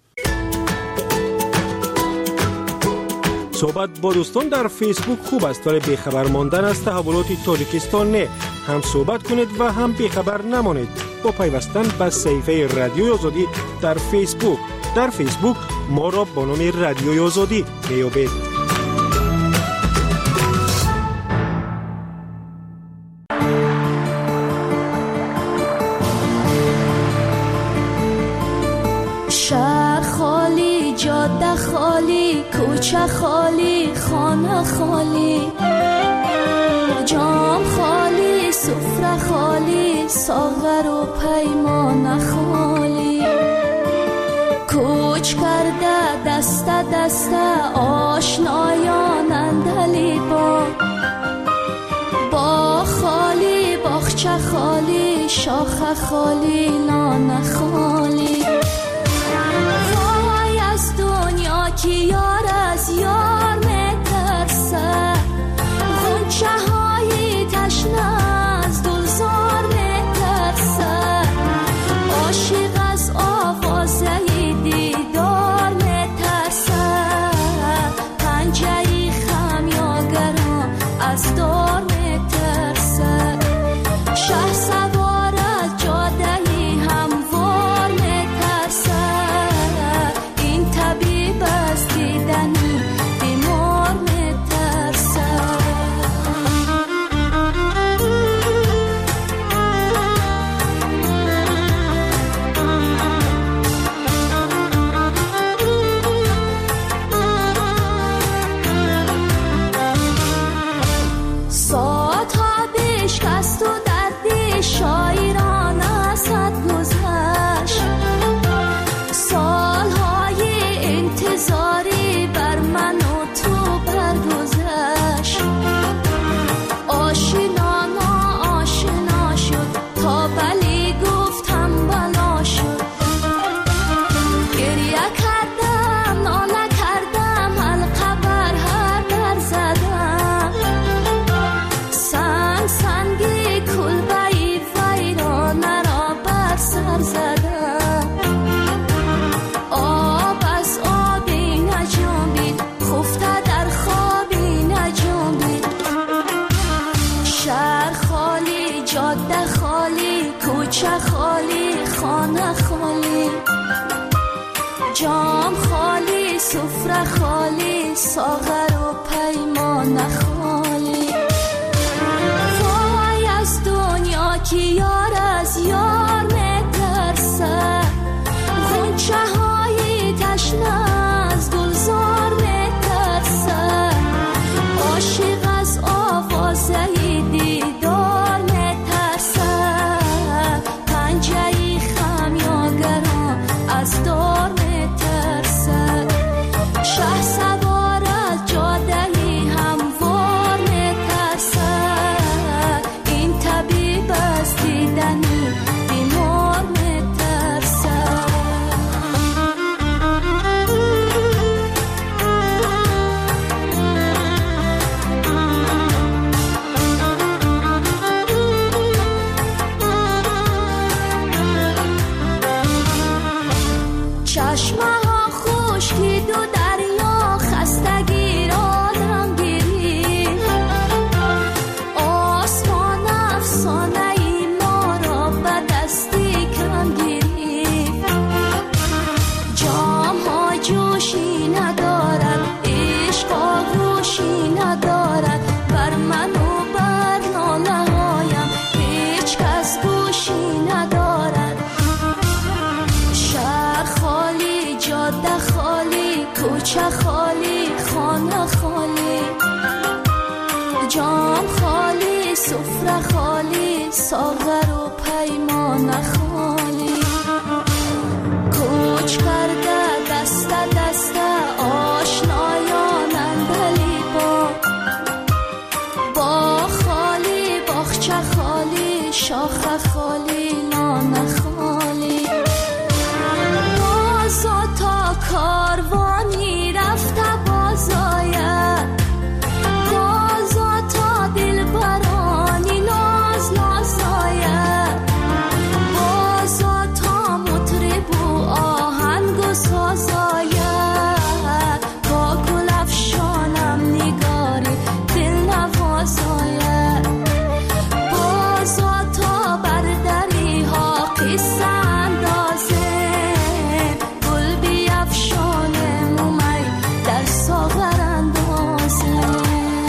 صحبت با دوستان در فیسبوک خوب است، ولی بیخبر ماندن از تحولات تاجیکستان نه. هم صحبت کنید و هم بیخبر نمانید با پیوستن به صفحه رادیوی آزادی در فیسبوک. در فیسبوک ما را با نام رادیوی آزادی میابید. شهر خالی، جاده خالی، کوچه خالی، خانه خالی، جام خالی، سفره خالی، ساغر و پیمان خالی، کوچ کرده دست دست آشنایان اندلی با با خالی، باغچه خالی، شاخه خالی، لانه خالی. وای از دنیا که یار از یار میترسه، غنچه های تشنه از دلزار میترسه، عاشق از آوازه دیدار میترسه، پنجه خمیاگران از دار میترسه، شه سوار از جاده هموار ساغر و پیمان خالی وای از دنیا که یار از یار میترسه غنچه های تشنه از گلزار میترسه عاشق از آوازه دیدار میترسه پنجه خمیاگران از دار میترسه شه سوار از جاده هموار میترسه این طبیب از دیدنی بیمار میترسه چشمه ها خشکید و دریا خستگی را درم گرفت آسمان افسانه ای ما را به دستی کم گرفت جام ها جوشی ندارد عشق آغوشی ندارد بر من و بر ناله هایم هیچ کس گوشی ندارد شهر خالی جاده خالی کوچه خالی خانه خالی جام خالی سفره خالی ساغر و پیمان خالی کوچ کرده دست دست آشنایان اندلی با با خالی باغچه خالی شاخه خالی نان خالی بازا تا کاروانی رفته بازاید بازا تا دل برانی ناز نازاید بازا تا مطرب و آهنگ و سازاید با گل افشانم نگاری دل نوازاید بازا تا بر دری ها قصه اندازه گل بیفشانه مومی در ساغر اندازه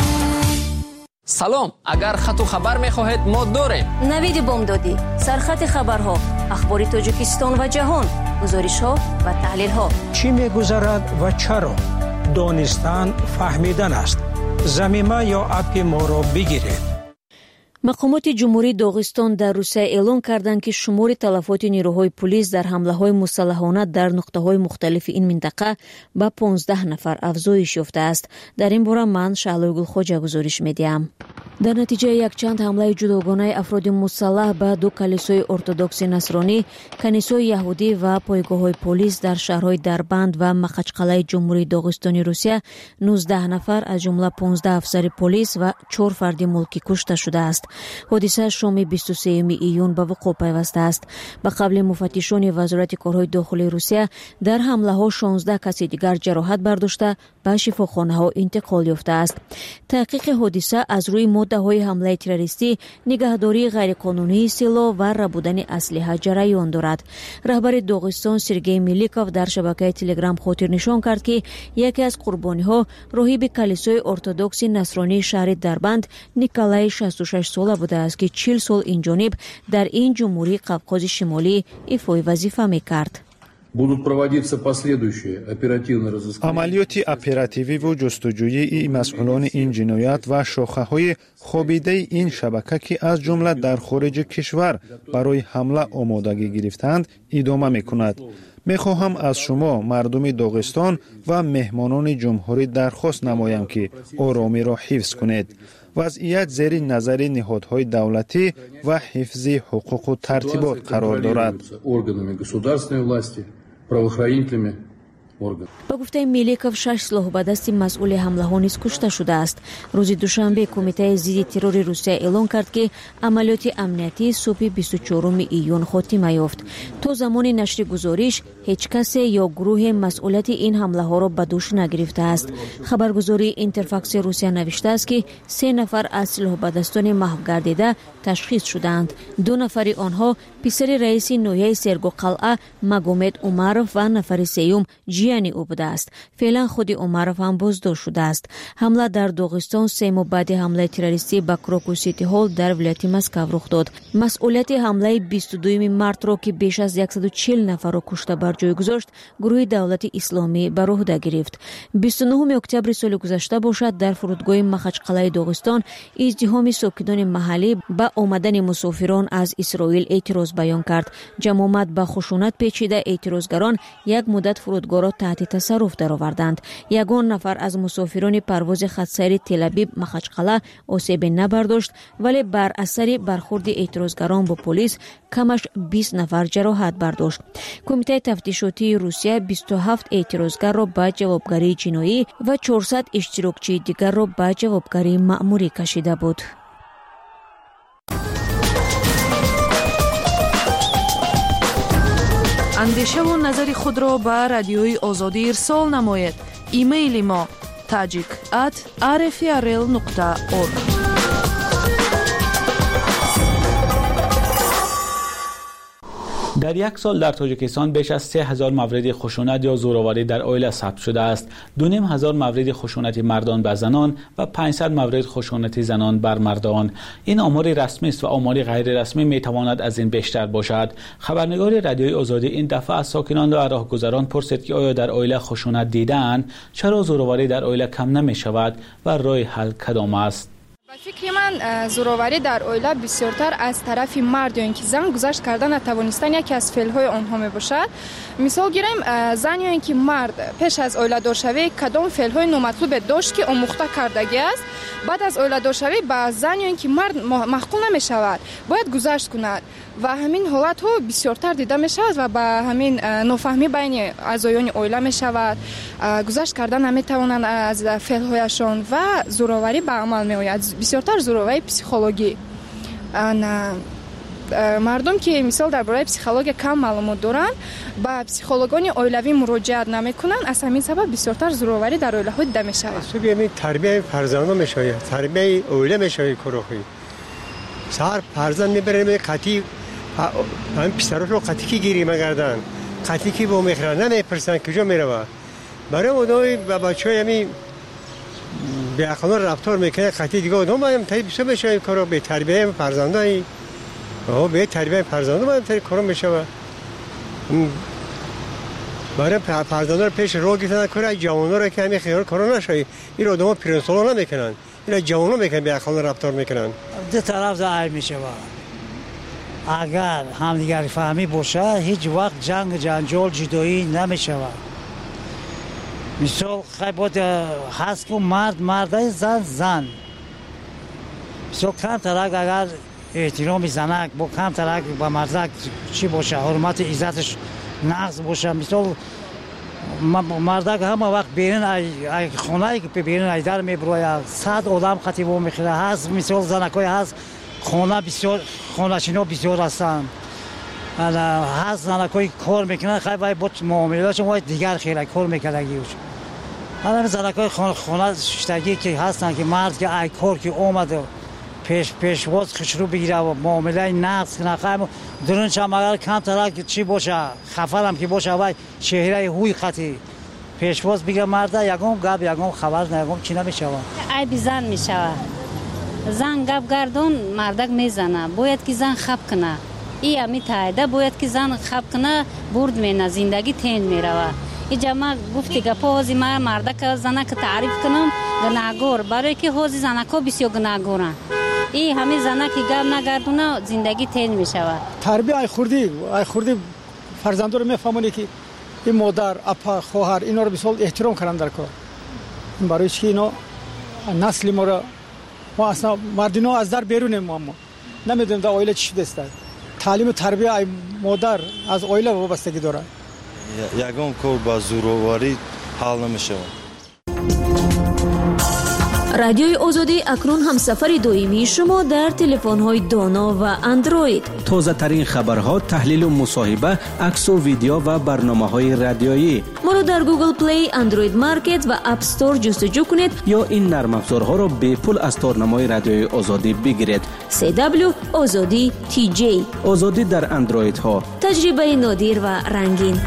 سلام، اگر خط و خبر میخواهید ما داریم. نوید بامدادی، سرخط خبرها، اخبار تاجیکستان و جهان، گزارش‌ها و تحلیل‌ها. چی می‌گذرد و چرا؟ دانستن فهمیدن است. ضمیمه یا اپ ما را بگیرید. مقامات جمهوری داغستان در روسیه اعلام کردند که شمار تلفات نیروهای پلیس در حمله‌های مسلحانه در نقطه‌های مختلف این منطقه به پانزده نفر افزایش یافته است. در این باره من شعله گلخوجه گزارش می‌دهم. در نتیجه یک چند حمله جداگانه افراد مسلح به دو کلیسای ارتدوکس نصرانی، کنیسای یهودی و پایگاه‌های پلیس در شهرهای دربند و مخچقلعه جمهوری داغستان روسیه نوزده نفر از جمله پانزده افسر پلیس و چهار فرد ملکی کشته شده است. حادثه شام بیست و سوم ایون به وقوع پیوسته است. به قبل مفتشان وزارت کارهای داخلی روسیه در حمله ها شانزده کسی دیگر جراحت برداشته به شفاخانه ها انتقال یافته است. تحقیق حادثه از روی ماده های حمله تروریستی، نگهداری غیرقانونی سلاح و ربودن اسلحه جریان دارد. رهبر داغستان سرگئی میلیکوف در شبکه تلگرام خاطر نشان کرد که یکی از قربانی ها راهب کلیسای ارتدوکس نصرانی شهر دربند نیکولای شصت و شش ساله بوده است که چهل سال این جانب در این جمهوری قفقاز شمالی ایفای وظیفه میکرد. عملیات اپراتیوی و جستجویی مسئولان این جنایت و شاخه‌های خوابیده این شبکه که از جمله در خارج کشور برای حمله آمادگی گرفتند ادامه می‌کند. می‌خواهم از شما مردم داغستان و مهمانان جمهوری درخواست نمایم که آرامی را حفظ کنید. وضعیت زیر نظر نهادهای دولتی و حفظ حقوق و ترتیبات قرار دارد. با گفته میلیکوف شش سلاح به دست مسئول حمله ها نیز کشته شده است. روز دوشنبه کمیته ضد ترور روسیه اعلام کرد که عملیات امنیتی صبح بیست و چهارم ایون خاتمه یافت. تا زمان نشر گزارش هیچ کس یا گروه مسئولیت این حمله ها را به دوش نگرفته است. خبرگزاری اینترفاکس روسیه نوشته است که سه نفر از سلاح به دستان محو گردیده تشخیص شدند. دو نفر آنها پسر رئیس نوحه سرگو قلعه مگومد عمرов و نفر سیوم جیانی او بوده است. فعلا خود عمرов هم بازداشت شده است. حمله در داغستان سه ماه بعد حمله تروریستی به کراکو سیتی هال در ولایت مسکو رخ داد. مسئولیت حمله بیست و دو مارت را که بیش از صد و چهل نفر را کشته بر جای گذاشت گروه دولت اسلامی بر عهده گرفت. بیست و نه اکتبر سال گذشته باشد در فرودگاه مخچقلعه داغستان ازدحام ساکنان محلی با آمدن مسافران از اسرائیل اعتراض بیان کرد. جماعت با خشونت پیچیده اعتراضگران یک مدت فرودگاه را تحت تصرف درآوردند. یگان نفر از مسافران پرواز خطسیر تل ابیب مخچقلعه آسیب نبرداشت ولی بر اثر برخورد اعتراضگران با پلیس کمش بیست نفر جراحت برداشت. کمیته تفتیشاتی روسیه بیست و هفت اعتراضگر را به جوابگری جنایی و چهارصد اشتراکچی دیگر را به جوابگری مأموری کشیده بود. اندیشه و نظر خود را به رادیوی آزادی ارسال نماید. ایمیل ما tajik at r f r l nokta org. در یک سال در تاجیکستان بیش از سه هزار مورد خشونت یا زورآوری در عائله ثبت شده است. دو نیم هزار مورد خشونت مردان بر زنان و پانصد مورد خشونت زنان بر مردان. این آمار رسمی است و آمار غیر رسمی می تواند از این بیشتر باشد. خبرنگار رادیوی آزادی این دفعه از ساکنان و راهگذران پرسید که آیا در عائله خشونت دیدند؟ چرا زورآوری در عائله کم نمی شود و راه حل کدام است؟ به فکر من زورآوری در عائله بسیارتر از طرف مرد یا اینکه زن گذشت کردن نتوانستن یکی از فعل‌های آنها می باشد. مثال گیریم زن یا اینکه مرد پیش از عائله دار شوی کدام فعل‌های نامطلوب داشت که آموخته کردگی است، بعد از عائله دار شوی به زن یا اینکه مرد محکوم نمی شود، باید گذشت کند و همین حالت ها بسیارتر دیده می شود و به همین نافهمی بین اعضایان عائله می شود. گذشت کردن نمی توانند از فعل‌هایشان و زورآوری به عمل می آید. بسیارتر زورآوری پسیخولوژی. مردم که مثال درباره پسیخولوژی کم معلومات دارند با پسیخولوژان عائلوی مراجعت نمی کنند، از همین سبب بسیارتر زورآوری در عائله ها دیده می شود. سوی همین تربیت فرزندان می شود، تربیت عائله می شود کروخی. سر فرزند میبره می قطی همین پسرش رو قطی کی گیری مگردن قطی کی با میخرن نمیپرسن کجا میره. برای اونای با بچه همی به اخلاق رفتار میکنه قطی دیگه آدم باید تایی بسیار بشه کارو به تربیه فرزندانی و به تربیه فرزندان باید تایی کارو میشه. برای فرزندان رو پیش رو گیتن کاره جوانان رو که همی خیال کارو نشه. این آدم ها پرنسولا نمیکنن، این جوانان میکنن به اخلاق رفتار میکنن. دو طرف ظاهر میشه. اگر همدیگر فهمی باشه هیچ وقت جنگ جنجال جدایی نمیشه. مثال خیلی بود هست که مرد مرد زن زن مثال کم ترک اگر احترام زنک با کم ترک با مردک چی باشه حرمت عزتش نقص باشه. مثال مردک همه وقت بیرون ای خونه که بیرون ای در میبروید صد آدم خطیبو میخوره هست. مثال زنکای هست خانه بسیار خانه شینا بسیار هستن هست زنکای کار میکنن خیلی باید با معاملاتشون باید دیگر خیلی کار میکنگیوش. همین زنکای خانه شتگی که هستن که مرد که ای کار که اومده پیش پیشواز خشرو بگیره و معامله نقص کنه خیلی درونش هم اگر کم ترک چی باشه خفر هم که باشه باید چهره هوی خطی پیشواز بگیره مرده یکم گب یکم خبر نه یکم چی نمیشه. ای بی زن میشه زن گپ گردون مردک میزنه باید که زن خب کنه. ای امی تایده باید که زن خب کنه برد مینه زندگی تین میروه. ای جمع گفتی گپ هازی ما مردک زنک تعریف کنم گناهگار برای که هازی زنکا بسیار گناهگارن. ای همه زنک گپ نگردونه زندگی تین میشوه. تربیت ای خوردی ای خوردی فرزندان رو میفهمونی که این مادر اپا خواهر اینا رو بسیار احترام کنن در کار. برای که اینا نسل ما را ما اصلا مردینا از در بیرونیم ما نمیدونیم در عائله چی شده است. تعلیم و تربیت ای مادر از عائله وابستگی داره. یگان کار با زورآوری حل نمیشه. رادیوی آزادی اکنون همسفر دائمی شما در تلفن‌های دانا و اندروید. تازه ترین خبرها، تحلیل و مصاحبه، عکس و ویدیو و برنامه‌های رادیویی. ما رو در گوگل پلی، اندروید مارکت و اپ استور جستجو کنید یا این نرم افزارها را به پول از تارنمای رادیوی آزادی بگیرید. سی دبلیو آزادی تی جی. آزادی در اندروید ها. تجربه نادر و رنگین.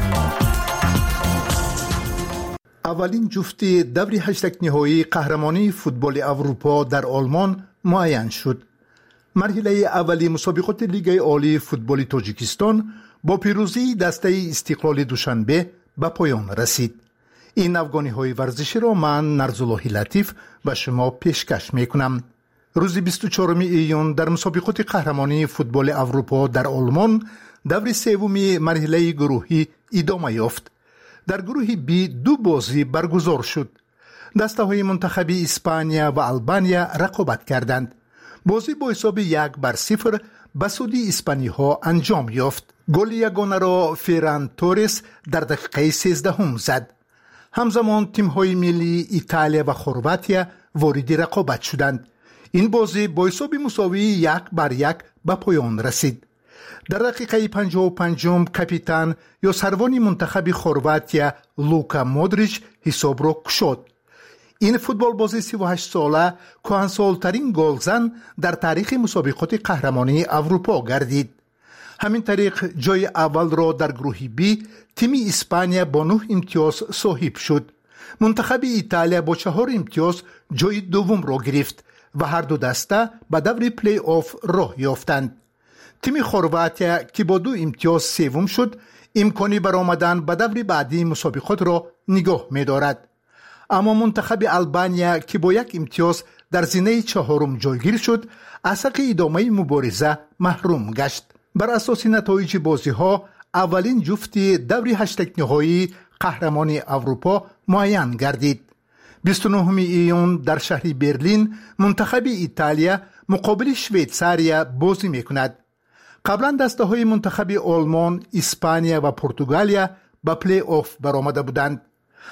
اولین جفت دوری هشتگ نهایی قهرمانی فوتبال اروپا در آلمان معین شد. مرحله اولی مسابقات لیگ عالی فوتبال تاجیکستان با پیروزی دسته استقلال دوشنبه به پایان رسید. این افغانی ورزشی را من نرزالله لطیف و شما پیشکش میکنم. روز بیست و چهارم ایون در مسابقات قهرمانی فوتبال اروپا در آلمان دور سوم مرحله گروهی ادامه یافت. در گروه بی دو بازی برگزار شد. دسته های منتخبی اسپانیا و آلبانیا رقابت کردند. بازی با حساب یک بر صفر به سود اسپانی ها انجام یافت. گل یگانه را فیران تورس در دقیقه سیزدهم زد. همزمان تیم های ملی ایتالیا و خرواتیا وارد رقابت شدند. این بازی با حساب مساوی یک بر یک به پایان رسید. در دقیقه پنجاه و پنجم کاپیتان یا سروان منتخب خرواتیا لوکا مودریچ حساب را گشود. این فوتبال بازی سی و هشت ساله کهنسال‌ترین گلزن در تاریخ مسابقات قهرمانی اروپا گردید. همین طریق جای اول را در گروه بی تیم اسپانیا با نه امتیاز صاحب شد. منتخب ایتالیا با چهار امتیاز جای دوم را گرفت و هر دو دسته به دور پلی آف راه یافتند. تیم خرواتیا که با دو امتیاز سوم شد امکانی برآمدن به دور بعدی مسابقات را نگاه می دارد. اما منتخب آلبانیا که با یک امتیاز در زینه چهارم جایگیر شد از حق ادامه مبارزه محروم گشت. بر اساس نتایج بازی ها اولین جفت دوری هشتگ نهایی قهرمانی اروپا معین گردید. بیست و نهم ایون در شهر برلین منتخب ایتالیا مقابل شویتزاریا بازی میکند. قبلا دسته های منتخب آلمان، اسپانیا و پرتغالیا به پلی آف برآمده بودند.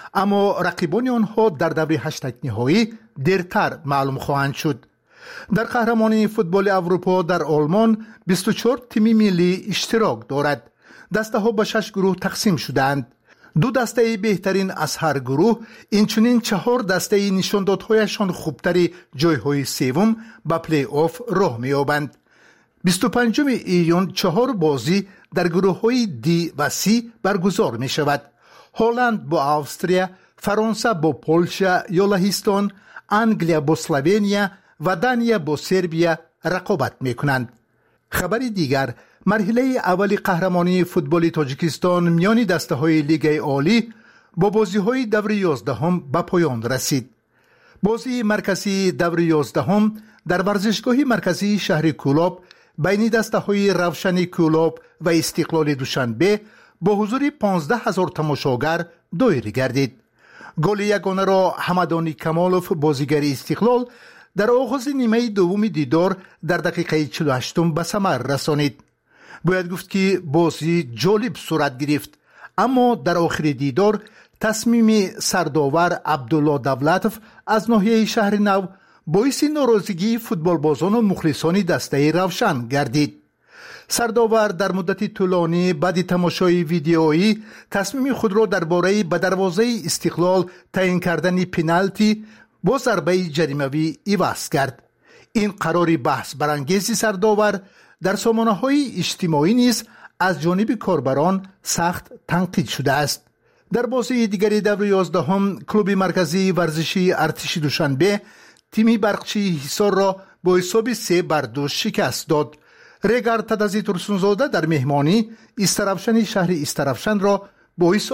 اما رقیبان آنها در دور هشتگ نهایی دیرتر معلوم خواهند شد. در قهرمانی فوتبال اروپا در آلمان بیست و چهار تیم ملی اشتراک دارد. دسته ها به شش گروه تقسیم شدند. دو دسته بهترین از هر گروه، اینچنین چهار دسته نشاندادهایشان خوبتری جایهای سوم به پلی آف راه می‌یابند. بیست و پنجم ایون چهار بازی در گروه های دی و سی برگزار می شود. هلند با استریا، فرانسه با پولشا یا لهستان، انگلیا با اسلوونیا و دانیا با سربیا رقابت می کنند. خبر دیگر، مرحله اول قهرمانی فوتبال تاجیکستان میان دسته های لیگ عالی با بازی های دور یازدهم به پایان رسید. بازی مرکزی دور یازدهم در ورزشگاه مرکزی شهر کولاب بین دسته های روشن کولاب و استقلال دوشنبه با حضور پانزده هزار تماشاگر دایر گردید. گل یگانه را حمدانی کمالوف بازیگر استقلال در آغاز نیمه دوم دیدار در دقیقه چهل و هشت به ثمر رسانید. باید گفت که بازی جالب صورت گرفت، اما در آخر دیدار تصمیم سرداور عبدالله دولتوف از ناحیه شهر نو باعث ناراضگی فوتبال بازان و مخلصان دسته روشن گردید. سرداور در مدت طولانی بعد تماشای ویدیویی تصمیم خود را درباره به دروازه استقلال تعیین کردن پنالتی با ضربه جریمه‌ای عوض کرد. این قرار بحث برانگیز سرداور در سامانه‌های اجتماعی نیز از جانب کاربران سخت تنقید شده است. در بازی دیگری دور یازدهم کلوب مرکزی ورزشی ارتش دوشنبه تیمی برقچی حصار را با حساب سه بر دو شکست داد. رگر تدزی ترسونزاده در مهمانی استرفشن شهر استرفشن را با حساب